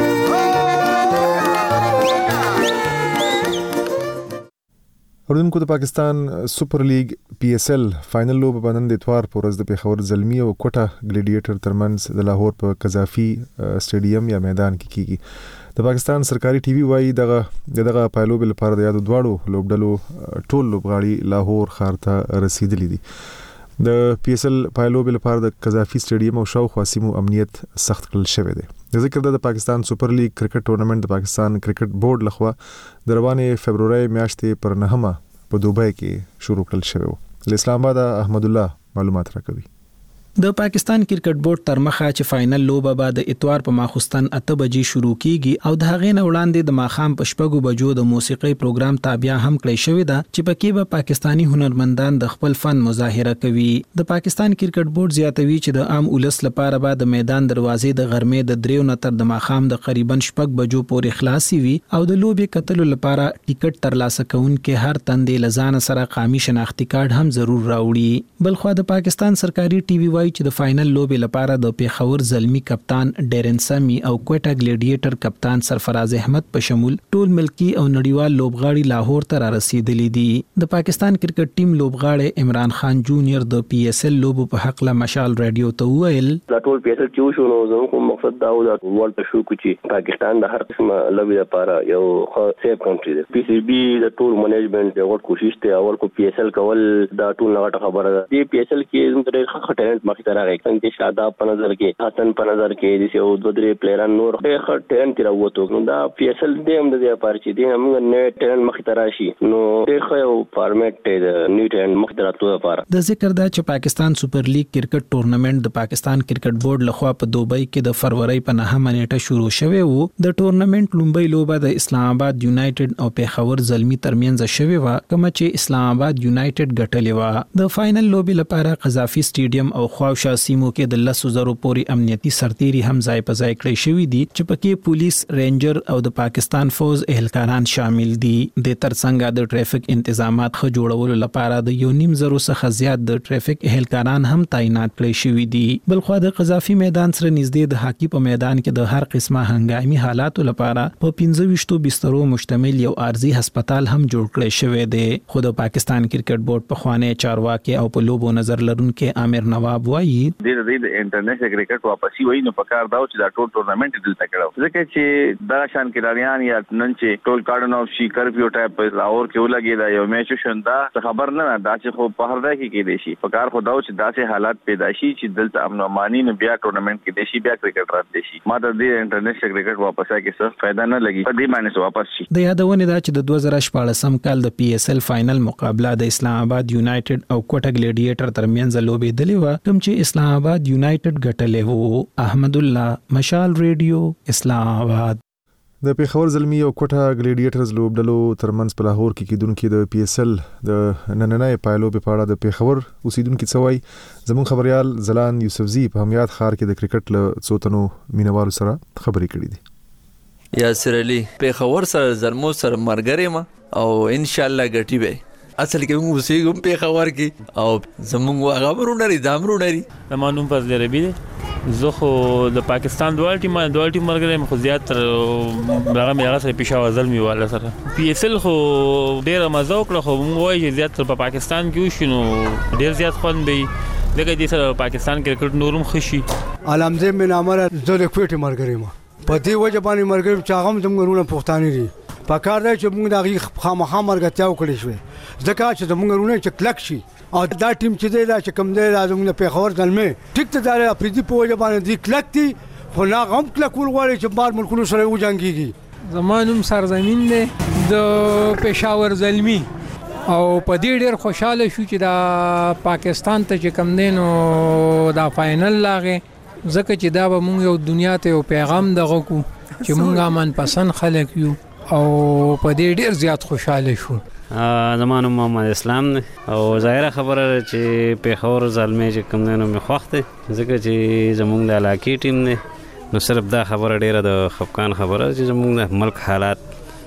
اوردونکو د پاکستان سپر لیگ PSL فائنل لوب باندې د اتوار پر ورځ د پیښور زلمی او کوټه ګلیډیټر ترمنځ د لاهور په قذافي سټیډیم یا میدان کې کیږي. د پاکستان سرکاري ټي وي وايي دغه پایلوب لپاره د یادو دواړو لوبډلو ټول لوبغاړي لاهور ښار ته رسیدلي دي. د PSL پایلوب لپاره د قذافي سټیډیم او شاوخوا سیمو امنیت سخت کړل شوی دی. د ذکر د پاکستان سپر لیگ کرکټ ټورنمنت د پاکستان کرکټ بورډ لخوا د روانې فبرवरी میاشتې پر 9 په دوبۍ کې شروع کړل شوی و. اسلام آباد احمد الله معلومات راکوي. د پاکستان کرکټ بورډ تر مخه چې فائنل لوبه بعد اتوار په ماخوستن 8 بجې شروع کیږي او د هغې نه وړاندې د ماخام په 6 بجو د موسیقي پروګرام تابع هم کړی شوی دی چې پکې به پاکستانی هنرمندان د خپل فن مظاهره کوي. د پاکستان کرکټ بورډ زیاتوي چې د عام ولس لپاره به د میدان دروازې د غرمې د 3 نه تر د ماخام د قریبا 6 بجو پورې خلاصي وي او د لوبې کتلو لپاره ټیکټ ترلاسه کوونکې هر تندې لزان سره قامي شناختی کارت هم ضرور راوړي. بلخو د پاکستان سرکاري ټي وي وایي چې د فائنل لوبې لپاره د پیښور زلمی کپتان ډیرن سامي او کوټا ګلیډیټر کپتان سرفراز احمد په شمول ټول ملکی او نړیوال لوبغاړي لاهور ته را رسیدلي دي. د پاکستان کرکټ ټیم لوبغاړي عمران خان جونیئر د پی اس ال لوبو په حق له مشال رادیو ته وویل دا ټول پی اس ال کې وشو نو زموږ مقصد دا و چې ورلد شو چې پاکستان د هر قسمه لوبې لپاره یو سیف کنټری دی. پی سی بی د ټول منیجمنت یو کوشش ته اول کو پی اس ال کول دا ټول نه خبره ده. دی پی اس ال کې زموږ ډېر ښه ټیلنټ مخې ته راغی څنګه شاداب په نظر کې حسن په نظر کې د یو دوه درې پلیران نور ډېر ښه ټیلنټ راووتو. نو دا پی اس ال دی هم د دې لپاره چې دی موږ نه ټیلنټ مخې ته راشي نو ډېر ښه یو فارمیټ دی د نیو ټیلنټ مخې ته راتلو لپاره. د ذکر دا چې پاکستان سپر لیګ کرکټ ټورنمنت د پاکستان کرکټ بورډ لخوا په دوبۍ کې د فروری په 9 نیټه شروع شوی وو. د ټورنمنت لومبۍ لوبه د اسلام آباد یونایټډ او پیښور زلمی ترمنځ شوی و کوم چې اسلام آباد یونایټډ ګټلې و. د فائنل لوبې لپاره قذافي سټیډیم او خواوشا سیمو کې د 10,000 پورې امنیتي سرتيري هم ځای په ځای کړی شوی دي چې پکې پولیس، رینجر او د پاکستان فوز اهلکاران شامل دي. د ترڅنګ د ټریفیک انتظامات خو جوړولو لپاره د 1.5 څخه زیات د ټریفیک اهلکاران هم تعینات کړی شوی دي. بلخو د قذافي میدان سره نږدې د هاکی په میدان کې د هر قسمه هنګامي حالاتو لپاره په 25 بسترو مشتمل یو ارضي هسپتال هم جوړ کړی شوی دی. خو د پاکستان کرکټ بورډ په خوانه چارواکي او په لوبو نظر لرونکي عامر نواب وایي د انټرنیشنل کرکټ واپسی وایي نو پکار دا چې دا ټول ټورنمنت دلته کړو ځکه چې دا شان کلاریان یا نن چې ټول کارډن اف شي کرفیو ټایپ په لاهور کې ولګي دا یو میچ شوندا خبر نه دا چې خو په هر ځای کې دی شي پکار خو دا چې داسې حالات پیدا شي چې دلته امن او امانی نو بیا ټورنمنت کې دی شي بیا کرکټ رات دی شي. ما د دې انټرنیشنل کرکټ واپس کې څه فائدہ نه لګي په دې معنی واپس شي. د یادونه دا چې د 2014 کال د پی اس ال فائنل مقابله د اسلام آباد یونایټډ او کوټا ګلیډیټر ترمنځ لوبې دلې و کوم چې اسلام آباد یونایټډ ګټلې وو. احمد الله، مشال ریډیو، اسلام آباد. د پیښور زلمی او کوټا ګلیډیټرز لوبډلو ترمنځ په لاهور کې کیدونکو د پی اس ال د نننۍ پایلو په اړه د پیښور اوسیدونکو څوي زمون خبريال زلان یوسفزی په همیات خار کې د کرکټ له څوتنو مینوالو سره خبرې کړې دي. یاسر علي پیښور سره زلمو سره مرګري ما او ان شاء الله ګټي به اصل کې موږ اوسېږم پیښور کې او زمونږ هغه مرونه لري دامرو لري. زمانوم فضل ربی دی زه خو د پاکستان دوه ټیم مرګري خو زیات تر هغه مې هغه سره پیښور زلمی والا سره پی اس ال خو ډېر مزه وکړه خو موږ وایي چې زیات تر په پاکستان کې وشو ډېر زیات خوند به دغه دې سره پاکستان کرکټ نورم خوشي. علامزه من امر زه د کوټي مرګري ما په دې وجه باندې مرګري چې هغه زموږ رونه پښتانه دي پکار دی چې موږ د خامخا مرګتیا وکړي شوې ځکه چې زموږ رونه چې کلک شي او دا ټیم چې دی دا چې کم دی دا زموږ پیښور زلمی ټیک ته دا افریدي په وجه باندې دی کلک دي خو لا غم کلکول غواړي چې بار ملکونو سره وجنګيږي. زمانوم سرزمین دی د پیښور زلمی او په دې ډېر خوشاله شو چې دا پاکستان ته چې کم دی نو دا فائنل لاغه ځکه چې دا به موږ یو دنیا ته یو پیغام دغه کو چې موږ امن پسند خلک یو او په دې ډېر زیات خوشاله شو. زمانو محمد اسلام نه او ظاهره خبره چې پیښور زلمی چې کوم نه مې خوښ دی ځکه چې زمونږ د علاقې ټیم نه نو صرف دا خبره ډیره د خفقان خبره چې زمونږ د ملک حالات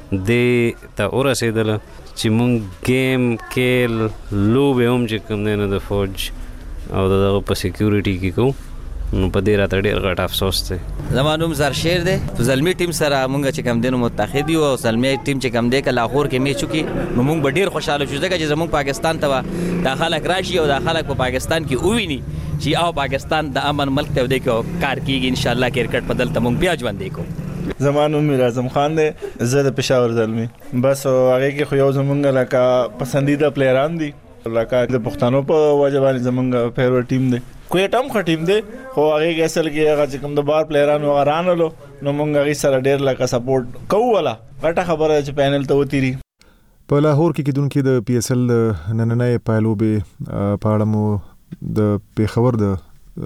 دې ته ورسېدل چې مونږ گیم کېل لوبې هم چې کوم نه د فوج او دغه په سکیورټي کې کوو نو په دې راته ډېر غټ افسوس دی. زمانوم زرشیر دی زلمی ټیم سره مونږ چې کم دینو متحد یو او زلمی ټیم چې کم دی ک لاهور کې میچ وکي نو مونږ به ډېر خوشاله شو ځکه چې زمونږ پاکستان ته دا خلک راشي او دا خلک په پاکستان کې وویني چې او پاکستان د امن ملک ته دی کې کار کیږي ان شاء الله کرکټ په دلته مونږ بیا ژوند وکړو. زمانوم میر اعظم خان دی زه د پیښور زلمی بس هغه کې خو یو زمونږ لکه پسندیده پلیران دي لکه د پښتنو په وجه باندې زمونږ فیورټ ټیم دی کوټا هم ښه ټیم دی خو هغه کې اصل کې هغه چې کوم د بار پلیرانو غرانلو نو مونږ هغه سره ډېر لکه سپورټ کوو ولا غټه خبره چې پینل ته وتیری. په لاهور کې کیدونکو د پی اس ال نننۍ پایلو به په اړه مو د پیښور د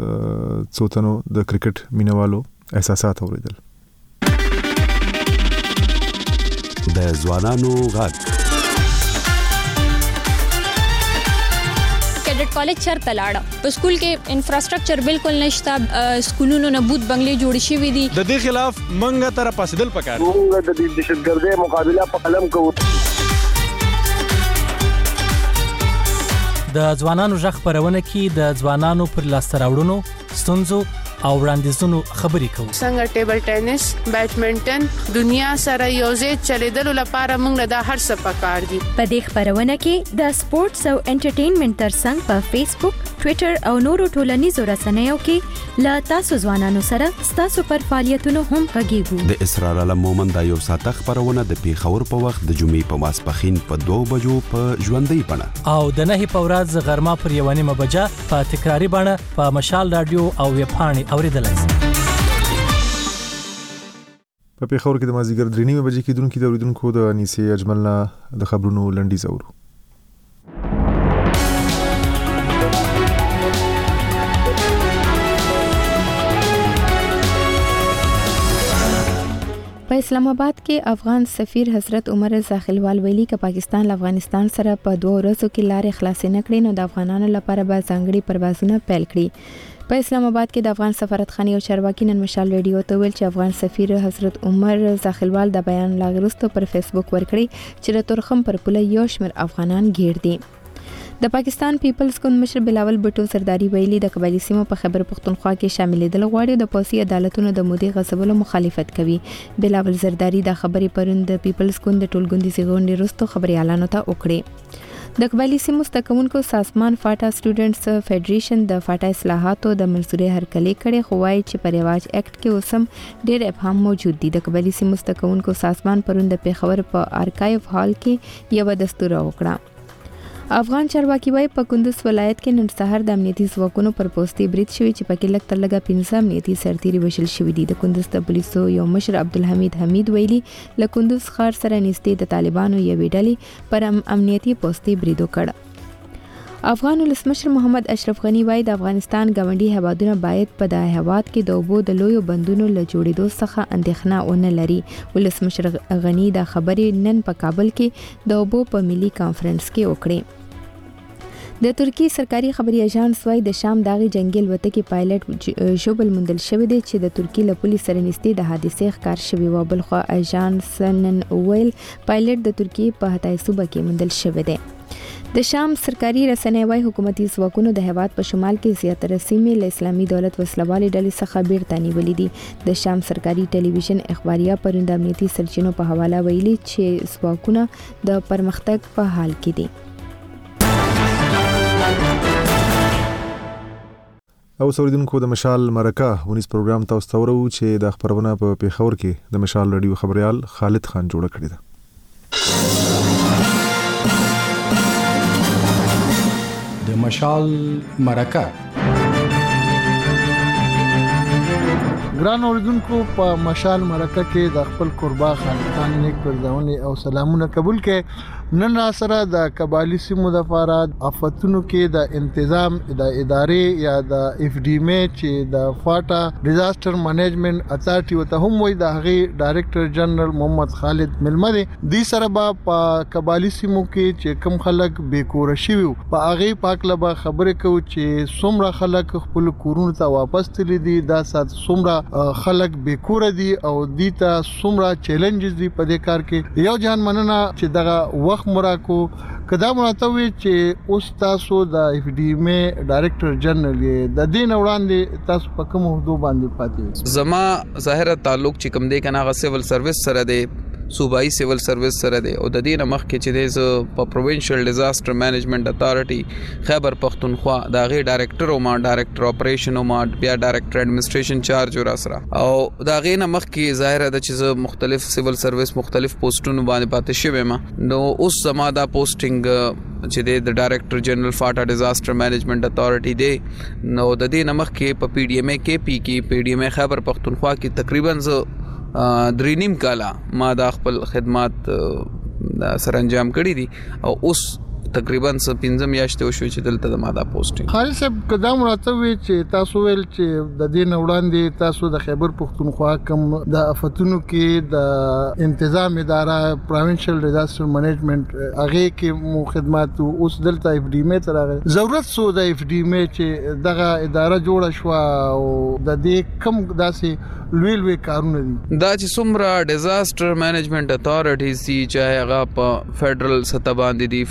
څوتنو د کرکټ مینوالو احساسات اوریدل. د ځوانانو غږ کیډټ کالج چرته لاړه په سکول کې انفراستراکچر بالکل نشته سکولونو نه بوت بنگلې جوړ شوې دي د دې خلاف منګه تر پاسدل پکار موږ د دهشتګردۍ مقابله په قلم کوو. د ځوانانو ژغ خبرونه کې د ځوانانو پر لاسته راوړنو ستونزو او وړاندیزونو خبرې کوو. څنګه ټیبل ټینس، بیډمنټن دنیا سره یوځای چلیدلو لپاره موږ له هر څه پکار دي. په دې خبرونه کې د سپورتس او انټرټینمنټ ترڅنګ په فیسبوک، ټوئیټر او نورو ټولنیزو رسنیو کې له تاسو ځوانانو سره ستاسو پر فعالیتونو هم غږیږو. د اسرار علم مومن د یو ساعت خبرونه د پیښور په وخت د جمعې په ماسپخین په 2 بجو په ژوندۍ بڼه او د 9 په ورځ غرمه پر 1 بجه په تکراری بڼه په مشال رادیو او ویب پاڼې اوریدلای شئ. په پیښور کې د مازیګر 3 بجې کې دونکو د اوریدونکو د انیسې اجملنا د خبرونو لنډیز اورو. په اسلام آباد کې افغان سفیر حضرت عمر زاخلوال ویلي چې پاکستان له افغانستان سره په 2 ورځو کې لارې خلاصې نه کړې نو د افغانانو لپاره به ځانګړي پروازونه پیل کړي. په اسلام آباد کې د افغان سفارتخانه او چارواکي نن مشال ریډیو ته ویل چې افغان سفیر حضرت عمر زاخلوال د بیان لاغرستو پر فیسبوک ورکړي چې د تورخم پر پوله یو شمېر افغانان گیر دي. د پاکستان پیپلز ګوند مشر بلاول بټو سرداری ویلي د قبایلی سیمو په خیبر پختونخوا کې شاملېدل غواړي د پوسی عدالتونو د مودې غصبولو مخالفت کوي. بلاول زرداری د خبرې پرون د پیپلز ګوند د ټولګوندیزي غونډې وروسته خبريالانو ته وکړي. د قبایلی سیمو مستقمونکو سازمان فاټا سټوډنټس فدریشن د فاټا اصلاحاتو د منصوري هرکلی کړي خو وايي چې په ریواج اکټ کې اوسم ډېر ابهام موجود دي. د قبایلی سیمو مستقمونکو سازمان پرون د پیښور په آرکایو هال کې یو دستور وکړه. افغان چارواکي وايي په کندوز ولایت کې نن سهار د امنیتي ځواکونو پر پوستي برید شوی چې پکې لږ تر لږه 15 امنیتي سرتیري وژل شوي دي. د کندوز د پولیسو یو مشر عبدالحمید حمید ویلي له کندوز ښار سره نږدې د طالبانو یوې ډلې پر امنیتي پوستي برید وکړ. افغان ولسمشر محمد اشرف غنی وايي د افغانستان ګاونډي هیوادونه باید په د هیواد کې د اوبو د لویو بندونو له جوړېدو څخه اندېښنه ونه لري. ولسمشر غنی د خبرې نن په کابل کې د اوبو په ملي کانفرنس کې وکړې. د ترکی سرکاري خبري اژانس وايي د شام داغي جنگي الوتکې پایلټ ژوبل مندل شوی دی چې د ترکی له پولیس سره نږدې د حادثې ښکار شوی و. بل خو اژانس نن ویل پایلټ د ترکی په هتای صوبه کې مندل شوی دی. د شام سرکاري رسنۍ وايي حکومتي ځواکونو د هیواد په شمال کې زیاتره سیمې له اسلامي دولت وسلوالې ډلې څخه بیرته نیولې دي. د شام سرکاري ټلویزیون اخباریه پرون د امنیتي سرچینو په حواله ویلي چې ځواکونه د پرمختګ په حال کې دي. او سوریدونکو د مشال مرکه ونیس پروګرام تاسو ته ورو چې د خبرونه په پیښور کې د مشال رادیو خبريال خالد خان جوړ کړی دی. د مشال مرکه ګران اوریدونکو په مشال مرکه کې د خپل قربا خالد خان نیک پرځونه او سلامونه قبول کړي. نن را سره د قبایلی سیمو د لپاره افتونو کې د تنظیم د ادارې یا د اف ډی ام چې د فاټا ډیزاستر منیجمنت اتھارټي وته هم وي د هغه ډایریکټر جنرال محمد خالد ملمدي د سره په قبایلی سیمو کې چې کم خلک بیکور شوي په هغه پاک لبا خبرې کوي چې څومره خلک خپل کورونو ته واپس تللی دي دا سات څومره خلک بیکور دي او دیتا څومره چیلنجز دي په دې کار کې. یو جان مننه چې دغه مراکو کدا مراتوي چې اوس تاسو د اف ډی ام ډایریکټر جنرال د دین وړاندې تاسو په کوم حدود باندې پاتې زما ظاهره تعلق چې کوم دی کنه غ سیول سرویس سره دی صوبایي سیول سرویس سره دی او د دې نمخ کې چې د په پروینشل ډیزاستر منیجمنت اتھارټي خیبر پختونخوا د غي ډایریکټر او ما ډایریکټر اپریشن او ما بیا ډایریکټر اډمنستریشن چارج ور سره او د غي نمخ کې ظاهره د چې مختلف سیول سرویس مختلف پوسټونو باندې پاتې شوم نو اوس زما دا پوسټینګ چې د ډایریکټر جنرال فاټا ډیزاستر منیجمنت اتھارټي دی نو د دې نمخ کې په پی ډی ام کې پی کې پی ډی ام خیبر پختونخوا کې تقریبا 3.5 کاله ما د خپل خدمات سرانجام کړی دي او اوس تقریبا 15 میاشتې وشو چې دلته د ماده پوسټینګ. خالد صاحب قدم راته چې تاسو ویل چې د دین وړاندې تاسو د خیبر پختونخوا کوم د افتونو کې د تنظیم اداره پروینشل ډیزاستر منیجمنت هغه کې مو خدمات اوس دلته اف ډی ام ته راغلی ضرورت سو د اف ډی ام چې دغه اداره جوړه شو او د دې کم داسې لوی کارونه دي دا چې څومره ډیزاستر منیجمنت اتھارټیز دي چې هغه په فدرل سطح باندې دي فدرل سطح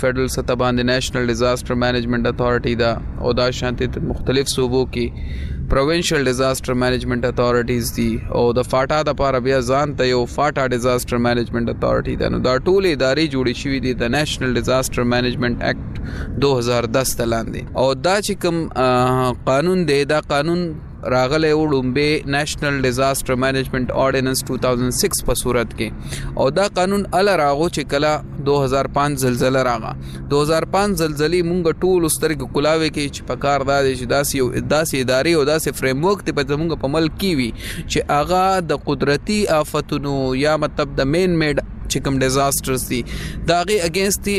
سطح باندې نېشنل ډیزاستر مینجمنت اتھارټي دا او دا شانتي مختلف صوبو کې پروینشل ډیزاستر مینجمنت اتھارټیز دي او د فاټا د لپاره بیا ځان ته یو فاټا ډیزاستر مینجمنت اتھارټي ده. نو دا ټول ادارې جوړې شوې دي د نېشنل ډیزاستر مینجمنت اکټ 2010 لاندې. او دا چې کوم قانون دی دا قانون راغلی و لومبه نېشنل ډیزاستر مینجمنت آرډیننس 2006 په صورت کې. او دا قانون ال راغو چې کله 2005 زلزلہ راغه. 2005 زلزلې مونږ ټول سترګې کولاوي کې چې په کار دا چې داسې ادارې او داسې فریم ورک ته په زمونږ په ملک کې وي چې هغه د قدرتي آفتونو یا مطلب د مین میډ چې کوم ډیزاسترز دي دا غي اگینست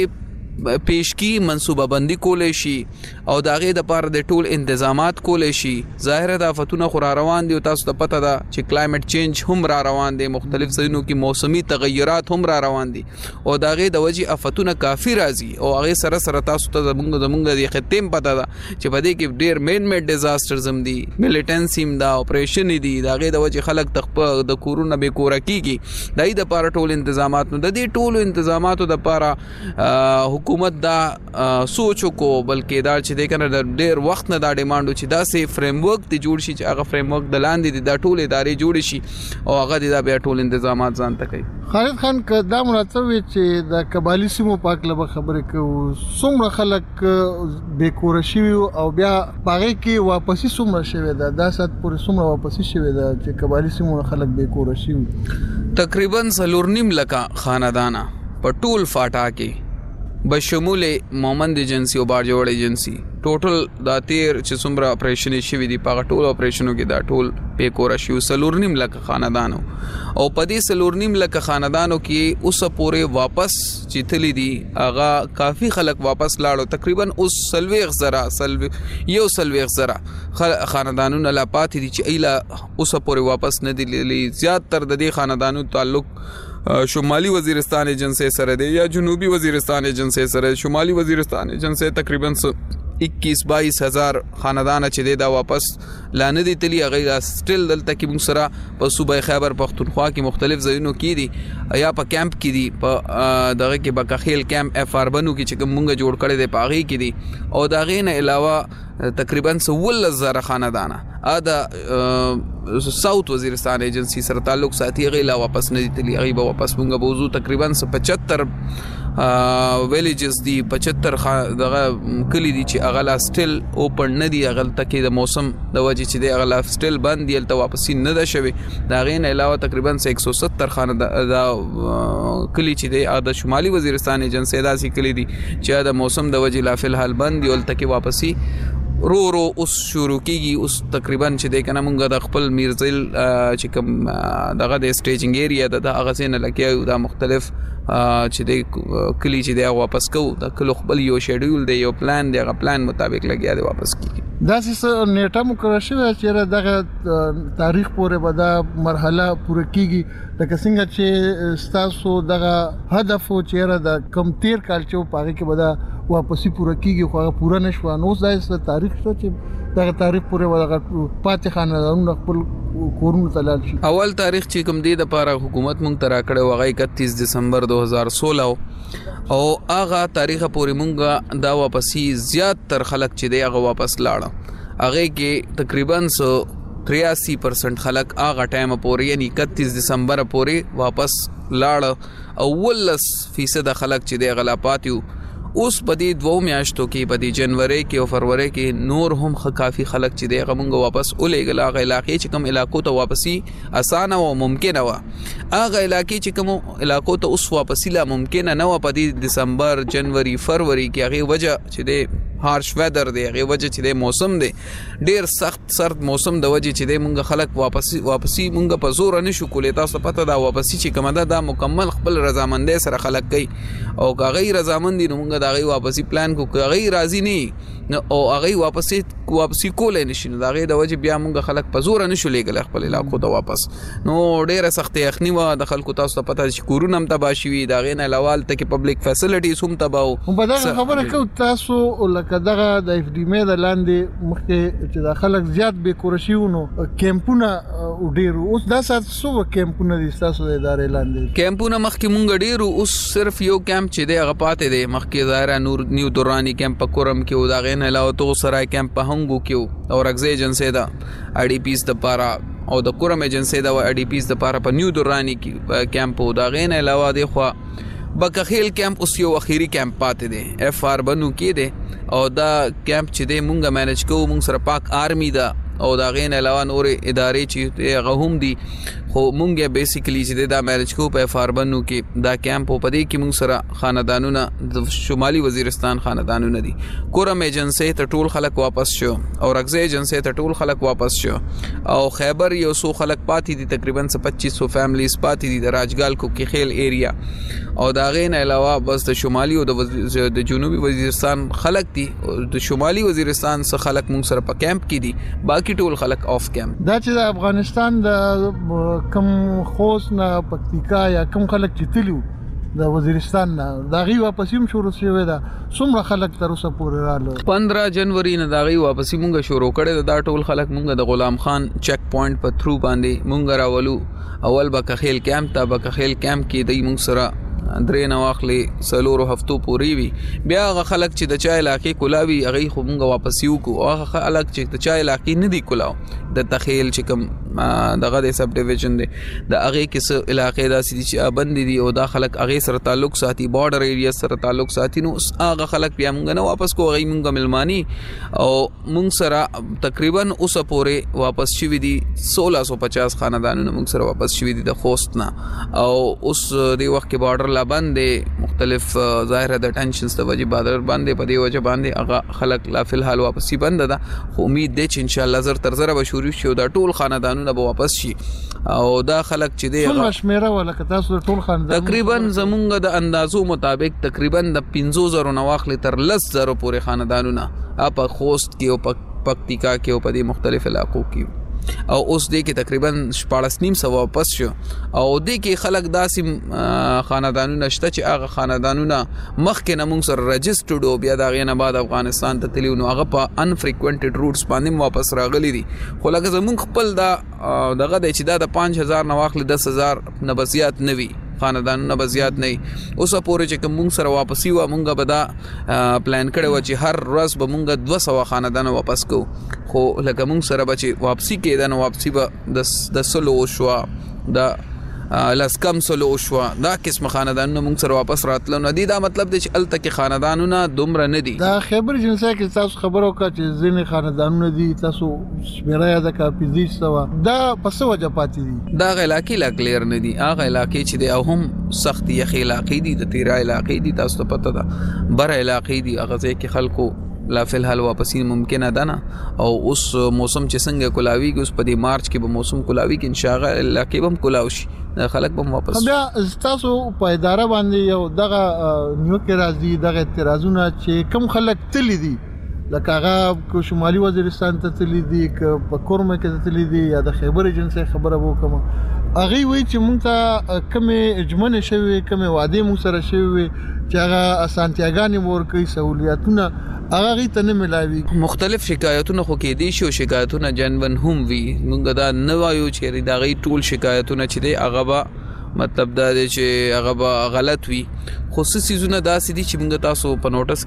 پیش کی منصوبه بندی کولې شي او داغه د پاره د ټول انتظامات کولې شي. ظاهر د آفتونو خور روان دي او تاسو ته پته ده چې کلایمټ چینج هم را روان دي, مختلف ځایونو کې موسمي تغیرات هم را روان دي او داغه د وجې آفتونه کافی راځي او هغه سره سره تاسو ته زمونږ د ختم پته ده چې په دې کې ډیر مین میډ ډیزاسترز هم دي, ملیټنسي هم دا اپریشن دي, داغه د وجې خلک تخپه د کورونه به کور کیږي. دای د پاره ټول انتظامات نو د دې ټول انتظاماتو د پاره حکومت دا سوچ کو بلکې دا چې د کنه د ډیر وخت نه دا ډیماندو چې دا سي فریم ورک دی جوړ شي چې هغه فریم ورک د لاندې دي دا ټول ادارې جوړ شي او هغه دا بیا ټول انتظامات ځان ته کوي. خالد خان دا مراتب چې د قبایلی سیمو پاک لبه خبره کوي څومره خلک بې کور شي او بیا باغې کې واپسی څومره شوی دا سات پورې څومره واپسی شوی دا چې قبایلی سیمو خلک بې کور شي تقریبا 3.5 لک خاندانا په ټول فاټا کې بشمول مومند ایجنسی او بارجوړ ایجنسی ټوټل دا تیر چې څومره اپریشن شي دي په ټول اپریشنو کې دا ټول په کور شي 3.5 لک خاندانو او په دې 3.5 لک خاندانو کې اوس پورې واپس چې تللی دي هغه کافی خلک واپس لاړو. تقریبا اوس 1 زره خاندانونو لا پاتې دي چې ایله اوس پورې واپس نه دي للی. زیات تر د دې خاندانو تعلق شمالي وزیرستان ایجنسی سره دی یا جنوبي وزیرستان ایجنسی سره. شمالي وزیرستان ایجنسی تقریبا 21-22 هزار خاندان چې دا واپس لانه دي تلی غیر سټیل دلته کې موږ سره په صوبې خیبر پختونخوا کې مختلف ځایونو کې دي یا په کیمپ کې دي په دغه کې بکخیل کیمپ اف ار بنو کې چې موږ جوړ کړی دی پاغي کې دي او دا غین علاوه تقریبا 16000 خاندان دا ساوث وزیرستان ایجنسی سره تعلق ساتي غیلا واپس نه دي تلی غیبه واپس موږ بوزو تقریبا 75 ویلیجز دي 75 دغه کلی دي چې اغلا سټیل اوپن نه دي اغل تکي د موسم د وجې چې دی اغلا سټیل بند دي تل واپس نه ده شوی. دا غین علاوه تقریبا 170 خاندان دا کلی چې دی د شمالي وزیرستان ایجنسی داسې کلی دي چې د موسم د وجې لا فل حال بند دي ول تکي واپسی رو اوس شروع کیږي. اوس تقریبا چې د کنه مونږ د خپل میرزل چې کوم دغه د سټیجینګ ایریا د هغه سین لکه دا مختلف چې د کلی چې د واپس کو د کلو خپل یو شیډول دی یو پلان دی هغه پلان مطابق لګیا دی واپس کیږي. دا څه نیټه مقرره شوی چې دغه تاریخ پورې به دا مرحله پوره کیږي لکه څنګه چې ستاسو دغه هدف او چیرې د کم تیر کال چې پاره کې به دا واپسی پوره کیږي خو هغه پوره نشو نو ځای تاریخ څه چې دغه تاریخ پورې ودغه پاتې خاندانونو خپل کورونو تلل شي. اول تاریخ چې کوم دی د لپاره حکومت مونږ ترا کړه وغه 31 دسمبر 2016 او هغه تاریخ پورې مونږ دا واپسی زیات تر خلک چې دی هغه واپس لاړه. هغه کې تقریبا 83% خلک هغه ټایم پورې یعنی 31 دسمبر پورې واپس لاړه او 10% خلک چې دی غلا پاتیو. اوس په دې 2 میاشتو کې په دې جنوري کې او فروری کې نور هم کافی خلک چې دی غمنګ واپس اولېګل هغه علاقې چې کوم علاقو ته واپسی اسانه او ممکنه و هغه علاقې چې کوم علاقو ته اوس واپسی لا ممکنه نه و. په دې دسمبر جنوري فروری کې هغه وجه چې دی هارش ویدر دی هغه وجه چې د موسم دی ډیر سخت موسم د وجه چې د مونږ خلک واپسی مونږ په زور نه شو کولای. تاسو پته دا واپسی چې کومه دا مکمل خپل رضامندۍ سره خلک کوي او هغه رضامندي نو مونږ دا غي واپسی پلان کو هغه راضي نه او هغه واپسی کولای نشي نو دا غي د وجه بیا مونږ خلک په زور نه شو لګل خپل علاقو ته واپس نو ډیر سخت یخنی و د خلکو تاسو پته چې کورونه هم تبا شي دا غي نه لوال ته کې پبلک فیسیلیټیز هم تباو. په دا خبره کو تاسو کداغه د اف ډی مې د لاندې مخکې چې د خلک زیات به کورشيونو کیمپونه ډیر اوس دا سات سو کیمپونه دي تاسو د ادارې لاندې کیمپونه مخکې مونږ ډیر اوس صرف یو کیمپ چې دی هغه پاتې دی مخکې ظاهره نور نیو دورانی کیمپ په کورم کې او دا غین علاوه تو سرای کیمپ په هنګو کې او رغزه ایجنسی دا اډ ای پیس د پارا او د کورم ایجنسی دا اډ ای پیس د پارا په نیو دورانی کې کیمپ او دا غین علاوه دی خو بکخیل کیمپ اوس یو اخیری کیمپ پاتې دی اف آر بنو کې دی او دا کیمپ چې دی مونږه مینج کوو مونږ سره پاک آرمی دا او دا غین علاوه نور ادارې چې هغه هم دي خو مونږه بیسیکلی چې دا مینج کوو په اف آر بنو کې دا کیمپ په دې کې مونږ سره خاندانونه د شمالي وزیرستان خاندانونه دي کورم ایجنسی ته ټول خلک واپس شو او رغزه ایجنسی ته ټول خلک واپس شو او خیبر یو سو خلک پاتې دي تقریبا 2500 فیملیز پاتې دي د راجګال کو کې خیل ایریا او دا غین علاوه بس د شمالي او د جنوبي وزیرستان خلک دي د شمالي وزیرستان څخه خلک مونږ سره په کیمپ کې دي باقي ټول خلک آف کیمپ دا چې د افغانستان د کم خوست نه پکتیکا یا کم خلک چې تلو د وزیرستان نه دا غي واپس هم شروع شوه دا څومره خلک تر اوسه پورې رااله 15 جنوري نه دا غي واپس مونږ شروع کړه دا ټول خلک مونږ د غلام خان چیک پوینټ په تھرو باندې مونږ راولو اول بکخیل کیمپ ته بکخیل کیمپ کې د مونږ سره درې نواخلي سلورو هفتو پوری وی بیا غ خلک چې د چا علاقې کولاوي هغه خو مونږ واپس یو کو هغه خلک چې د چا علاقې نه دی کولاو د تخیل چې کوم دغه د سب ډیویژن دی د هغه کې علاقې داسې چې بند دي او دا خلک هغه سره تعلق ساتي بارډر ایریا سره تعلق ساتي نو هغه خلک بیا مونږ نه واپس کو هغه مونږ ملمانی او مونږ سره تقریبا اوس پورې واپس شوی دي 1650 خاندانونه مونږ سره واپس شوی دي د خوست نه او اوس د وخت کې بارډر لا باندې مختلف ظاهره د ټنشنز د وجې بادر باندې په دې وجه باندې هغه خلک لا فلحال واپسی بند ده خو امید ده چې ان شاء الله زر تر زر به شروع شي دا ټول خاندانونه به واپس شي او دا خلک چې دی څومره شمیره ولکه تاسو ټول خاندان تقریبا زمونږ د اندازو مطابق تقریبا د 15000 نواخل تر 10000 پورې خاندانونه په خوست کې او پکتیکا کې او په دې مختلف علاقو کې او اوس دې کې تقریبا 14.5 واپس شو او دې کې خلک داسې خاندانونه شته چې هغه خاندانونه مخکې نه موږ سره رجسټرډ او بیا دا غینه بعد افغانستان ته تللی نو هغه په ان فریکوینټډ روټس باندې واپس راغلي دي خو لکه زمونږ خپل دا دغه د چې دا د 5000 نواخل 10000 نه بزیات نوي خاندانونه بزیات نه اوس پورې چې کوم سره واپسی و مونږه به دا پلان کړو چې هر ورځ به مونږه 200 خاندان واپس کو خو لکه مونږ سره به چې واپسی کېده نو واپسی به د سلو شو د لسکم سلو شو دا قسم خاندانونه مونږ سره واپس راتلو نو دی دا مطلب دی چې الته کې خاندانونه دومره نه دي دا خبر جنسه کې تاسو خبرو کا چې ځینې خاندانونه دي تاسو شمیره یاد کا پیزیش سوا دا پس وجه پاتې دي دا علاقې لا کلیر نه دي هغه علاقې چې دی او هم سخت یخي علاقې دي د تیرا علاقې دي تاسو ته پته ده بر علاقې دي هغه ځکه خلکو لا فلحال واپسی ممکن ده نه او اوس موسم چې څنګه کولاوي اوس په دې مارچ کې به موسم کولاوي کې ان شاء الله علاقې بم کولاو شي خلک بم واپس بیا تاسو په اداره باندې یو دغه نیو کې راځي دغه اعتراضونه چې کم خلک تللی دي لکه هغه شمالي وزیرستان ته تللی دي په کورمه کې تللی دي یا د خیبر ایجنسی خبره وکم هغه وی چې مونږ ته کومه اجمنه شوی کومه وعده مو سره شوی چې هغه اسانتیاګانې ورکړي سہولیتونه هغه غي ته نه ملاوي مختلف شکایتونه خو کې دي شو شکایتونه جنون هم وی مونږ دا نه وایو چې دا غي ټول شکایتونه چې دی هغه مطلب دا دی چې هغه غلط وي خصوصي زونه داسې دي چې موږ تاسو په نوټس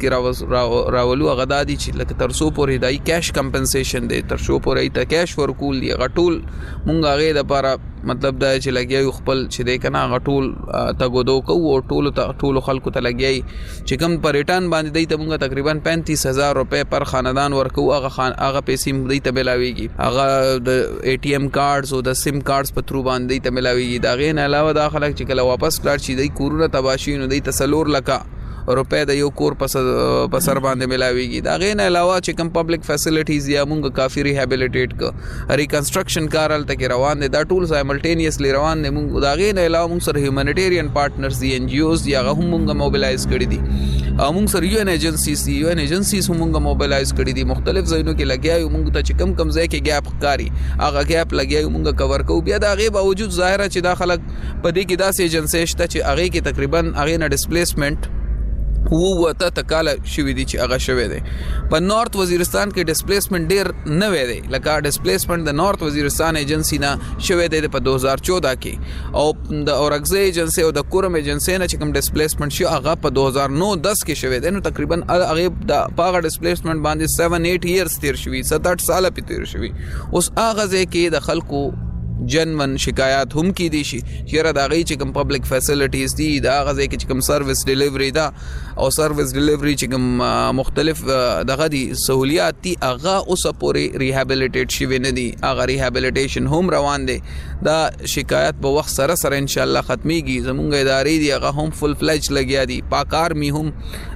کې راولو هغه دا دي چې لکه تر سو پورې دای کیش کمپنسیشن دی تر شو پورې ته کیش ورکول دی هغه ټول موږ هغه د لپاره مطلب دا چې لګیاو خپل چې دی کنه هغه ټول تګو دو کو او ټول خلکو ته لګیای چې کوم پر ریټرن باندې دی ته موږ تقریبا 35000 روپے پر خاندان ورکو هغه پیسې دی ته ملاويږي هغه د اے ټی ایم کارډز او د سیم کارډز په تھرو باندې ته ملاويږي دا غین علاوه دا خلک چې کله واپس کلاړ شي دی کورونه تباشي نو دی تسلور لکا روپے د یو کور په سر باندې ملاويږي دا غین علاوه چې کوم پبلک فیسیلیټیز یا موږ کافي ریهابیلیټیټ ک ریکنسټرکشن کارل ته کې روان دي دا ټول سایملټینیسلی روان دي موږ دا غین علاوه موږ سره هیومانیټیرین پارټنرز دي ان جی اوز یا هم موږ موبلایز کړی دي او موږ سره یو ان ایجنسیز هم موږ موبلایز کړی دي مختلف ځایونو کې لګیاو موږ ته چې کم ځای کې ګیپ ښکاری هغه ګیپ لګیاو موږ کور کوو بیا دا غي باوجود ظاهره چې دا خلک په دې کې داسې ایجنسی شته چې هغه کې تقریبا هغه نه ډیسپلیسمنت وته تکاله شوې دي چې هغه شوې ده په نارث وزیرستان کې ډیسپلیسمنت ډیر نه وې دی لکه ډیسپلیسمنت د نارث وزیرستان ایجنسی نه شوې دی په 2014 کې او د اورګزی ایجنسی او د کورم ایجنسی نه چې کوم ډیسپلیسمنت شو هغه په 2009-10 کې شوې دی نو تقریبا هغه د پاغه ډیسپلیسمنت باندې 7-8 ایئرز تیر شوي 7-8 سال په تیر شوي اوس هغه ځکه کې د خلکو جنمن شکایات هم کی دي شي چیرې دا غي چې کوم پبلک فیسیلیټیز دي دا غزه کې کوم سرویس ډیلیوري دا او سرویس ډیلیوري چې کوم مختلف دغه دي سہولیات دي هغه اوس پورې ریهابیلیټیټ شي نه دي هغه ریهابیلیټیشن هم روان دي دا شکایت په وخت سره ان شاء الله ختميږي زمونږ ادارې دي هغه هم فل فلج لګیا دي پاکار می هم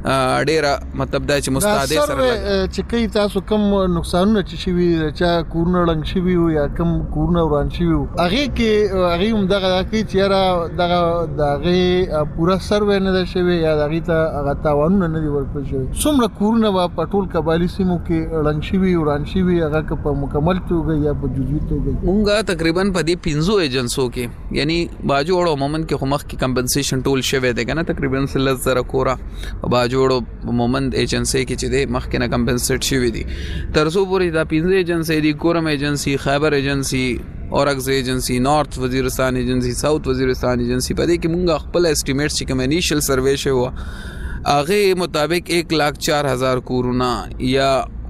ډېر مطلب دا چې مستعد سره چې کوي تاسو کوم نقصانونه چې شي چې کورونه لنګ شي یا کوم کورونه وران شي هغه کې هغه هم دغه کې چیرې دغه پورا سروې نه ده شوی یا دغه ته هغه تاوانونه نه دي ورکړل شوی څومره کورونه په ټول قبایلی سیمو کې لنګ شي وران شي هغه په مکمل توګه یا په جزئی توګه مونږه تقریبا په دې 15 ایجنسو کې یعنی باجوړو مومن کې خمخ کې کمپنسیشن ټول شوی دی کنه تقریبا 10000 کورا باجوړو مومن ایجنسی کې چې د مخ کې نه کمپنسیټ شوی دي ترڅو پورې دا 15 ایجنسی دي کورم ایجنسی خیبر ایجنسی اورګز ایجنسی نارث وزیرستان ایجنسی ساوث وزیرستان ایجنسی په دې کې مونږ خپل اسټیمیټس چې کوم انیشل سروې شو هغه مطابق 1,04,000 کورونه یا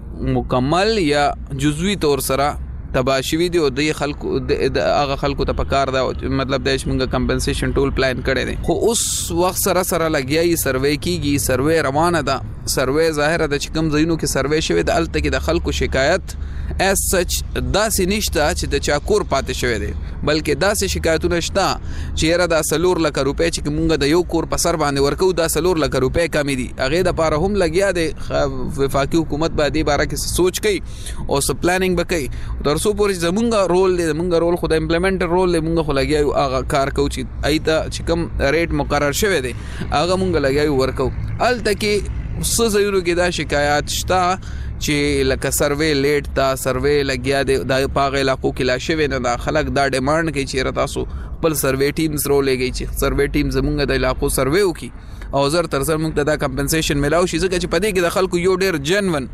مکمل یا جزوی طور سره تباشوی دی او د خلکو د هغه خلکو ته پکار دا مطلب د شمنګ کمپنسیشن ټول پلان کړي دي خو اوس وخت سره لګیای سروې کیږي سروې روانه ده سروې ظاهره د چکم زینو کې سروې شوی د الته کې د خلکو شکایت as such داسې نشته چې د چاکور پاتې شوی دی بلکې داسې شکایتونه شته چې را د 3 لک روپے چې مونږ د یو کور په سر باندې ورکو د 3 لک روپے کمی دي هغه د پاره هم لګیا دی وفاقي حکومت باندې باره کې سوچ کوي او س پلانینګ وکړي ترڅو پورې زمونږ رول دی زمونږ رول خو د امپلیمنټر رول دی مونږ خو لګیاو هغه کار کوو چې ایته چې کوم ریټ مقرر شوی دی هغه مونږ لګیاو ورکو الته کې سزایونو کې دا شکایت شته چې لکه سروې لیټ تا سروې لګیا دی د پاغه علاقو کې لا شوی نه دا خلک دا ډیماند کوي چې تاسو خپل سروې ټیمز رو لګی چې سروې ټیم زمونږ د علاقو سروې وکي او زر تر زر موږ ته دا کمپنسیشن ملاو شي ځکه چې پدې کې د خلکو یو ډیر جنون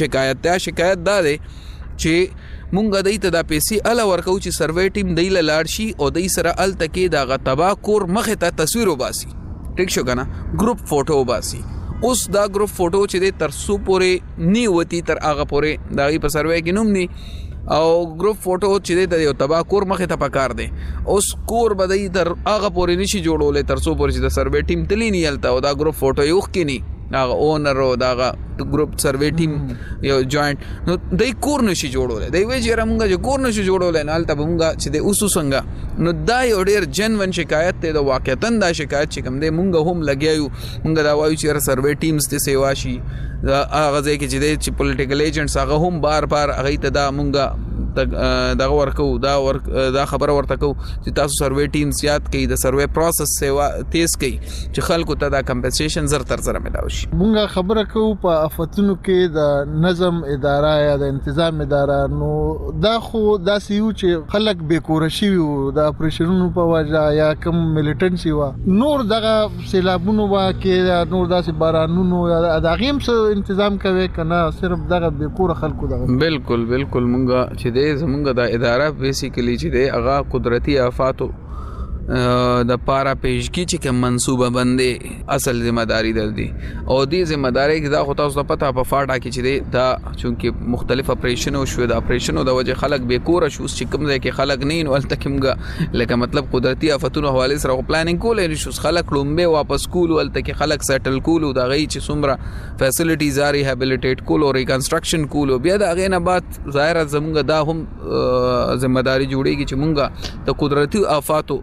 شکایت دا دی چې مونږ دای ته د پیسې ال ورکو چې سروې ټیم دی لاړ شي او دای سره ال تکي دا غتبا کور مخه ته تصویر وباسي ټیک شو کنه ګروپ فوټو وباسي اوس دا ګروپ فوټو چې د ترسو پورې نی وتی تر هغه پورې دا په سروې کې نوم ني او ګروپ فوټو چې د یو تبا کور مخه ته پکار دی اوس کور بدای تر هغه پورې نشي جوړولې ترسو پورې چې د سروې ټیم تلی نه یلتا او دا ګروپ فوټو یو خکې ني هغه اونر او دا ګروپ سروې ټیم یو جوائنټ نو دای کور نشي جوړولې دی وی چې رمغه جو کور نشي جوړولې نه الته مونږه چې د اوسو څنګه نو دا یو ډیر جنون شکایت ته د واقعتن دا شکایت چې کوم دی مونږه هم لګیایو مونږ دا وایو چې سروې ټیمز ته سیوا شي هغه ځکه چې پولیټیکل ایجنټس هغه هم بار هغه ته دا مونږه دا ورکو دا خبره ورته کو چې تاسو سروې ټیم زیات کړئ د سروې پروسس سیوا تیز کړئ چې خلکو ته دا کمپنسیشن زر تر زر ملاوي شي مونږه خبره کوو په افتونو کې د نظم اداره یا د تنظیم اداره نو دا خو داسې یو چې خلک بیکور شي د اپریشنونو په وجه یا کم ملیټنسي وا نور دغه سیلابونو وا کې نور داسې بارانونو یا د غیم څه تنظیم کوي کنه صرف دغه بیکور خلکو دغه بالکل مونږه چې زمونږ د اداره بیسیکلی چې د هغه قدرتي آفاتو د پارا پیشګی چې کوم منصوبه بندي اصل ذمہ داری دردي او دې ذمہ داری کې دا خو تاسو ته پته په فاټا کې چې دا چونکه مختلف اپریشن او شو د اپریشن او د وجه خلک به کور شو چې کوم ځای کې خلک نه نو التکمګه لکه مطلب قدرتي آفاتونو حواله سره پلانینګ کولای شو خلک لومبه واپس کول او الته کې خلک سیټل کول او د غي چې څومره فیسیلیټیز اری هابیلیټیټ کول او ریکنسټرکشن کول او بیا د غي نه بعد ظاهر زمونږ دا هم ذمہ داری جوړیږي چې مونږه د قدرتي آفاتو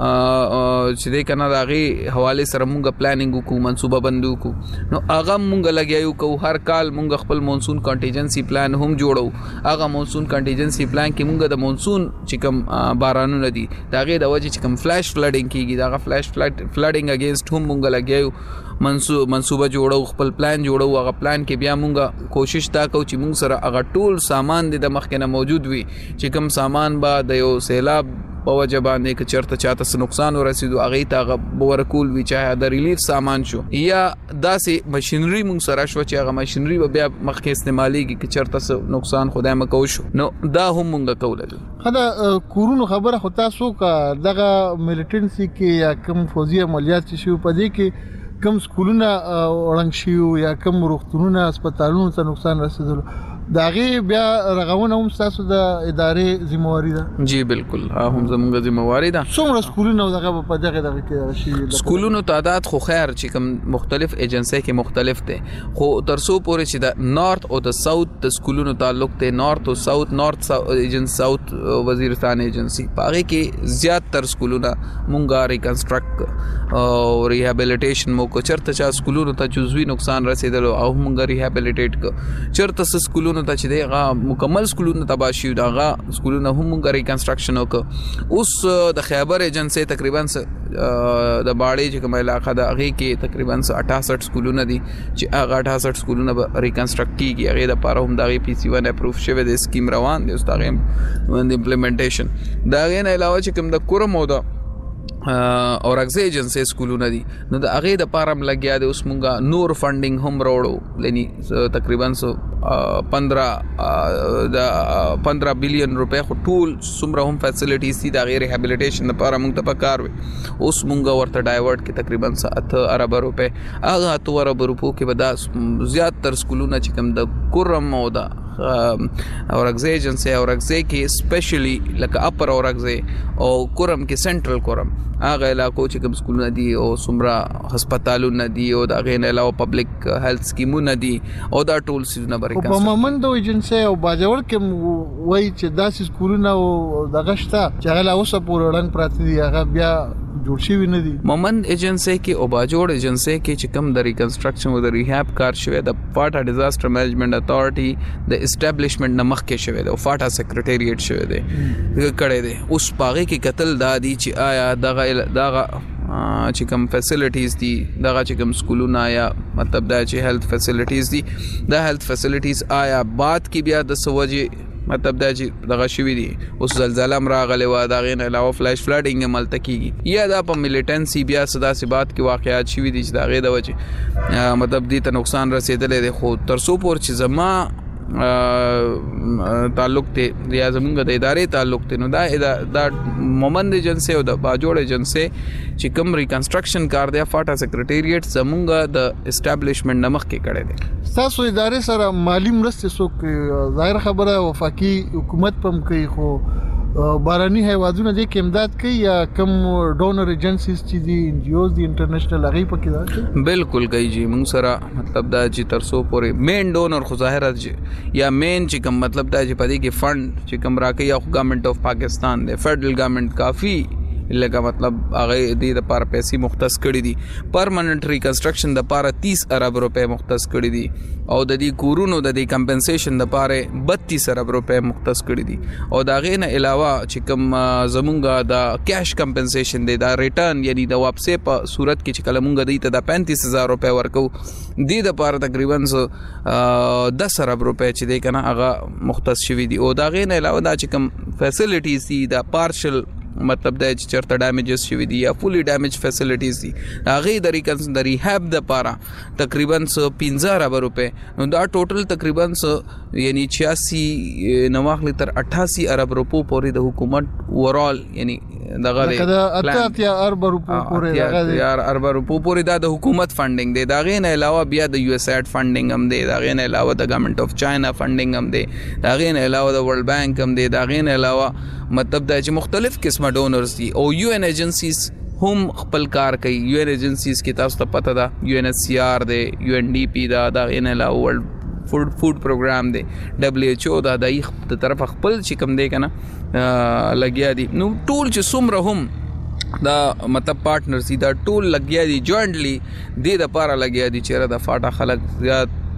چې د کنه دغه حواله سره مونږه پلانینګ وکړو منصوبه بندو کو نو هغه مونږ لګیایو کو هر کال مونږ خپل مونسون کانټینجنسي پلان هم جوړو هغه مونسون کانټینجنسي پلان کې مونږ د مونسون چې کوم بارانونه دي دغه د وجه چې کوم فلاش فلډینګ کیږي دغه فلاش فلډینګ اگینست هم مونږ لګیایو منصوبه جوړو خپل پلان جوړو هغه پلان کې بیا مونږه کوشش تا کو چې مونږ سره هغه ټول سامان د مخکنه موجود وي چې کوم سامان با د یو سیلاب په وجه باندې ک چرته چاته نقصان ورسېدو هغه ته ورکول وی چا د ریلیف سامان شو یا داسې ماشينري مونږ سره شو چې هغه ماشينري بیا مخکې استعماليږي ک چرته نقصان خدای مکو شو نو دا هم مونږ کوله. خدا کورونو خبره خو تاسو کا دغه ملټنسي کې یا کوم فوزي عملیات شي په دې کې کم سکولونه ورنګ شيو یا کم روغتونونه هسپتالونو ته نقصان رسیدل داغه بیا رغونه هم تاسو د ادارې ذمہواری ده؟ جی بالکل هم زموږ ذمہواری ده. څومره سکولونه دغه په دغه کې شي؟ سکولونو تعداد خو خیر چې کوم مختلف ایجنسی کې مختلف دي خو ترسو پورې چې د نارث او د ساوث د سکولونو تعلق ته نارث او ساوث نارث ایجنسی ساوث وزیرستان ایجنسی پاره کې زیات تر سکولونه مونږه ریکنسټرکټ او ریهابیلیټیشن مو کو چرته چا سکولونو ته جزوی نقصان رسیدل او مونږه ریهابیلیټیټ کو چرته سکولونو ته چې دغه مکمل سکولونو تباشي دغه سکولونو هم مونږه ریکنسټرکشن وک اوس د خیبر ایجنسی تقریبا د باړې چې کومه علاقه ده هغه کې تقریبا 68 سکولونه دي چې هغه 68 سکولونه به ریکنسټرکټ کیږي هغه د پاره هم دغه PC1 اپروف شوی د سکیم روان دي اوس دغه امپلیمنټیشن دغه نه علاوه چې کوم د کورم او د اورګزي ایجنسی سکولونه دي نو د هغه د پاره لګیا دي اوس مونږه نور فندینګ هم راوړو لني تقریبا 15 بلین روپے خو ټول څومره هم فیسیلیټیز دي د غیر ریهابیلیټیشن لپاره مونږ ته پکار وي اوس مونږه ورته ډایورټ کې تقریبا 8 ارب روپے هغه 8 ارب روپو کې به زیات تر سکولونه چې کوم د کورم او د اورګزي ایجنسی اورګزي کې سپیشلی لکه اپر اورګزي او کورم کې سنټرل کورم هغه علاقو چې کوم سکولونه دي او څومره هسپتالونه دي او د غیر علاوه پبلک هیلث سکیمونه دي او دا ټول سيزونه برکان په مومند ایجنسی او باجوړ کې وای چې داسې سکولونه او دغه شته چې هغه اوس په وړاندې پراته دي هغه بیا جوړ شي نه دي. مومند ایجنسی کې او باجوړ ایجنسی کې چې کوم د ریکنسټرکشن او د ریهاب کار شوی د فاټا ډیزاستر مینجمنت اتھارټي د اسټابلیشمنت نمخ کې شوی د فاټا سیکریټریټ شوی دی کړه دی اوس پاغه کې قتل دادی چې آیا دغه چې کوم فیسیلیټیز دي دغه چې کوم سکولونه یا مطلب دا چې هیلث فیسیلیټیز دي د هیلث فیسیلیټیز آیا بعد کې بیا د سوجي مطلب دا چې دغه شوی دي اوس زلزلہ راغلی و دا غین علاوه فلیش فلډینګ عمل تکیږي یا دا په ملیټنسي بیا صدا سی بات کې واقعیات شوی دي چې دا غي د وجه مطلب دې ته نقصان رسیدلې دی خو ترسو پور چې زما تعلق ته یا زمونږ د ادارې تعلق ته نو دا مومند ایجنسی او د باجوړ ایجنسی چې کوم ریکنسټرکشن کار دی فاټا سیکریټریټ زمونږ د اسټابلیشمنت نمخ کې کړی دی. تاسو ادارې سره مالی مرستې څوک ظاهر خبره وفاقي حکومت پم کوي خو باراني هیوادونه د امداد کوي یا کم ډونر ایجنسیز چې دي ان جی اوز دي انټرنیشنل هغه پکې ده؟ بالکل کوي جی موږ سره مطلب دا چې ترسو پورې مین ډونر خو ظاهر یا مین چې کوم مطلب دا چې پدې کې فند چې کوم راکې یا گورنمنت اف پاکستان دی فدرل گورنمنت کافی لکه مطلب هغه دې د لپاره پیسې مختص کړې دي پرمننٹ ریکنسټرکشن د لپاره 30 ارب روپے مختص کړې دي او د دې کورونو د دې کمپنسیشن د لپاره 32 ارب روپے مختص کړې دي او دا غي نه علاوه چې کوم زمونږه د کیش کمپنسیشن دی دا ریټرن یعنی د واپسې په صورت کې چې کله مونږ د 35000 روپے ورکو دې د لپاره تقریبا 10 ارب روپے چې دی کنه هغه مختص شوی دي او دا غي نه علاوه دا چې کوم فیسیلیټیز دي دا پارشل مطلب دا چې چرته ډیمیجز شوی دي یا فولي ډیمیج فیسیلیټیز دي هغه د ریهاب د پاره تقریبا 15 ارب روپے نو دا ټوټل تقریبا یعنی 86 نواخلی تر 88 ارب روپو پورې د حکومت اورال یعنی دغه د ارب روپو پورې یار ارب روپو پورې دا د حکومت فندینګ دی دا غي نه علاوه بیا د یو اس ایډ فندینګ هم دی دا غي نه علاوه د گورنمنت اف چاینا فندینګ هم دی دا غي نه علاوه د ورلد بانک هم دی دا غي نه علاوه مطلب دا چې مختلف قسمه ډونرز دي او یو ان ایجنسیز هم خپل کار کوي یو ان ایجنسیز کې تاسو ته پته ده یو ان ایچ سی آر دی یو ان ډی پی دا غي نه علاوه ورلد فوډ پروګرام دی دبليو ایچ او دا د طرف خپل چې کوم دی کنه لګیا دي نو ټول چې څومره هم دا مطلب پارټنرز دي دا ټول لګیا دي جوائنټلی د لپاره لګیا دي چې د فاټا خلک زیات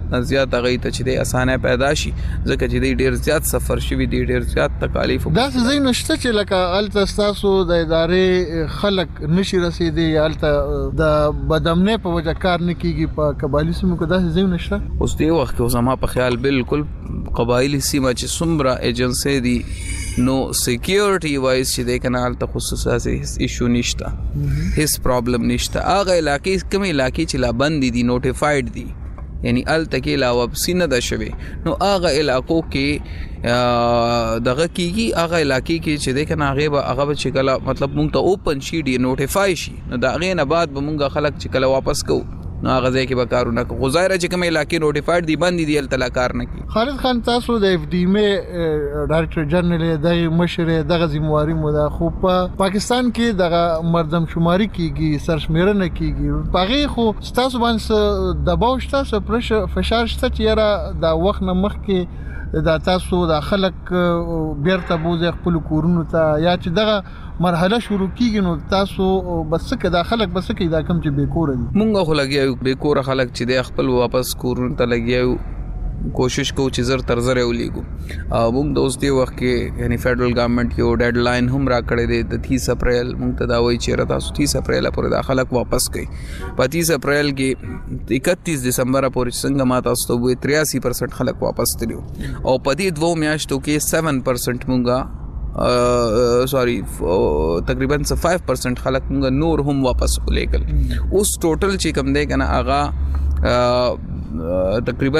زیات غي ته چې د اسانه پیدا شي ځکه چې د ډیر زیات سفر شوی دی ډیر زیات تکالیف دا څه نشته چې لکه الته تاسو د ادارې خلک نشي رسیدي الته د بدامنه په وجه کار نه کیږي په قبایلی سیمو کې دا څه نشته اوس دی وخت کې زما په خیال بالکل قبایلی سیمه چې څومره ایجنسی دي نو سکیورټي وایز چې د کنال ته خصوصي ایشو نشته هیڅ پرابلم نشته هغه علاقې کوم علاقې چې لا بند دي نوټیفاید دي یعنی ال تکي لا واپسی نه ده شوی نو هغه علاقو کې دغه کیږي هغه علاقې کې چې د کنه هغه چې کله مطلب مونږ ته اوپن شي دی نوټیفای شي نو دا غي نه بعد به مونږ خلک چې کله واپس کو نو هغه ځای کې به کارونه کوو ظاهر چې کوم علاقې نوټیفاید دي باندې دی التلا کار نه کی خالد خان تاسو د اف ډی ام ډایرکټر جنرال د مشر دغه ذمہواری مو ده خو په پاکستان کې دغه مردم شماري کیږي سرشمیرنه کیږي پغې خو تاسو باندې دباو شته فشار شته چې را د وخت نه مخ کې دا تاسو د خلک بیرته بوزي خپل کورونو ته یا چې دغه مرحله شروع کیږي نو تاسو بس کې د خلک بس کې دا کم چې بیکور دي مونږ خو لګیاو بیکور خلک چې د خپل واپس کورونو ته لګیاو کوشش کوو چې زر تر زر ولېګو موږ د اوس دی وخت کې یعنی فدرل ګورنمنت یو ډیډ لاین هم را کړی دی د 30 اپریل موږ ته دا وایي چې تاسو 30 اپریل پورې د خلک واپس کړئ په 30 اپریل کې 31 دسمبر پورې څنګه ما تاسو ته وایي 83% خلک واپس تلو او په دې دوه میاشتو کې 7% مونږه تقریبا 5% خلک مونږ نور هم واپس ولېګل اوس ټوټل چې کم دی کنه هغه تقریبا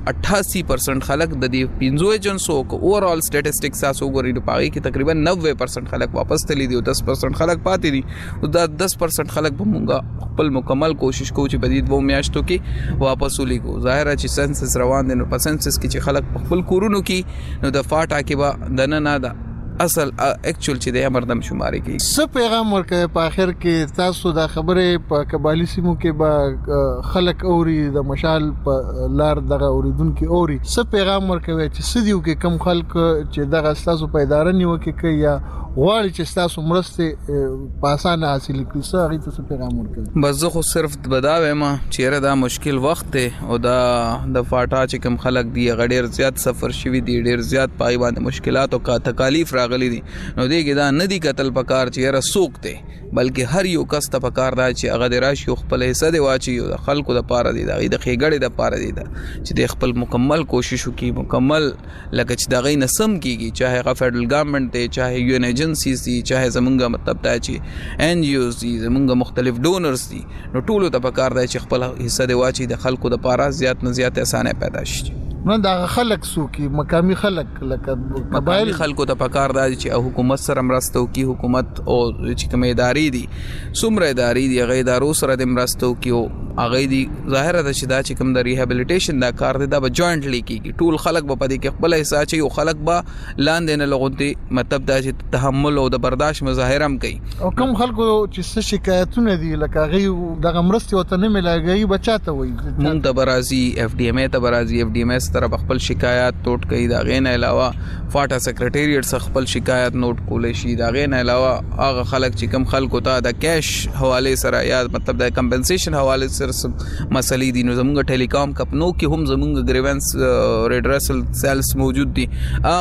88% خلک د دې 15 ایجنسو کو اوورال سټیټسټکس تاسو وګورئ نو پاره کې تقریبا 90% خلک واپس تللی دي او 10% خلک پاتې دي او دا 10% خلک به مونږه خپل مکمل کوشش کوو چې په دې دوه میاشتو کې واپس ولېګو ظاهر چې سنسس روان دي نو په سنسس کې چې خلک خپل کورونو کې نو د فاټا کې به دنه نه ده اصل اکچوال چې د مردم شماري کې څه پیغام ورکړي په اخر کې تاسو دا خبره په قبایلی سیمو کې به خلک اوري د مشال په لار دغه اوریدونکو اوري څه پیغام ورکوي چې سدیو کې کم خلک چې دغه تاسو په اداره نیوکه کوي یا غواړي چې تاسو مرسته په اسانه حاصل کړئ څه هغه ته پیغام ورکړي بس زه خو صرف بداوې ما چې دا مشکل وخت دی او دا د فاټا چې کم خلک دی غډیر زیات سفر شوی دی ډیر زیات پای باندې مشکلات او تکالیف راغلي دي نو دغه دا ندی قتل پکار چې را سوق دی بلکې هر یو کس ته پکار دا چې هغه د راشي خپل حصہ دی واچي او د خلکو د پاره دی د خېګړې د پاره دی چې د خپل مکمل کوشش وکړي مکمل لکه چې دا غي نسم کیږي چاهه هغه فدرل ګورنمنت دی چاهه یو ان ایجنسیز دي چاهه زمونږه مطلب دا چې ان جی اوز دي زمونږه مختلف ډونرز دي نو ټولو ته پکار دی چې خپل حصہ دی واچي د خلکو د پاره زیات نه زیات اسانه پیدا شي نو دا خلک سوکي مقامی خلک لکه قبایل خلکو ته پکار دی چې حکومت سره مرسته وکړي حکومت او چې کومه ادارې دي څومره ادارې دي هغه ادارو سره د مرسته وکړي هغه دي ظاهره ده چې دا چې کوم د ریهابلیټیشن دا کار دی دا به جوائنټلی کیږي ټول خلک به پدې کې خپل حصہ چي او خلک به لاندې نه لغونتي مطلب دا چې تحمل او د برداشت مظاهره هم کوي او کوم خلکو چې شکایتونه دي لکه غي دغه مرسته وته نه ملاګي بچاته وي مونږ ته برازي اف ډی ام ته برازي اف ډی ام اس طرف خپل شکایات نوٹ کړي دا غین علاوه فاټا سیکریټریټ څخه خپل شکایات نوٹ کولې شي دا غین علاوه هغه خلک چې کم خلکو ته د کیش حواله سره یا مطلب د کمپنسیشن حواله سره مسلې دي نو زموږ ټیلیکام کمپنو کې هم زموږ گریوانس ریډرسل سیلز موجود دي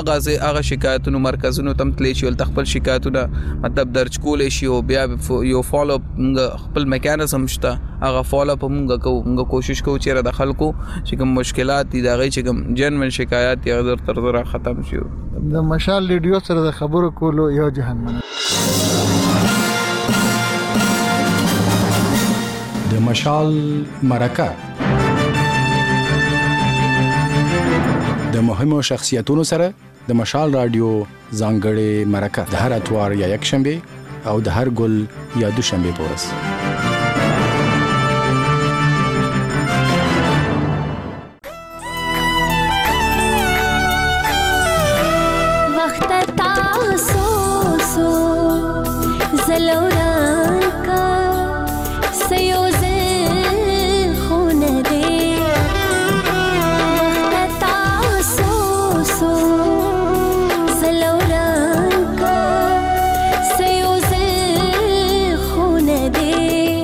هغه شکایتونو مرکزونو تم تللی شي ول خپل شکایتونه مطلب درج کولې شي او بیا یو فالو اپ خپل میکانیزم شته هغه فالو اپ موږ کوشش کوو چې د خلکو چې کوم مشکلات دي دا غي چې کوم جنمن شکایات یا در تر زره ختم شي د مشال ریډیو سره د خبرو کولو یو جهان د مشال مرکه د مهمو شخصیتونو سره د مشال رادیو ځانګړې مرکه د هر اتوار یا یک شنبه او د هر ګل یا دوشنبه پورس दे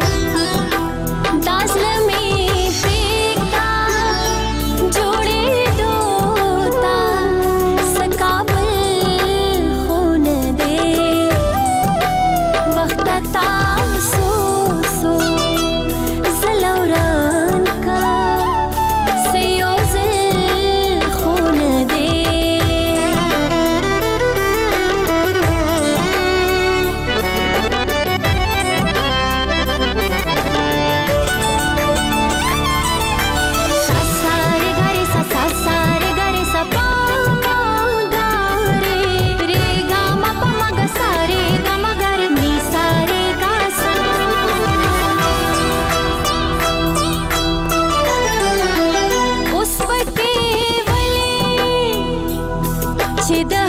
چې د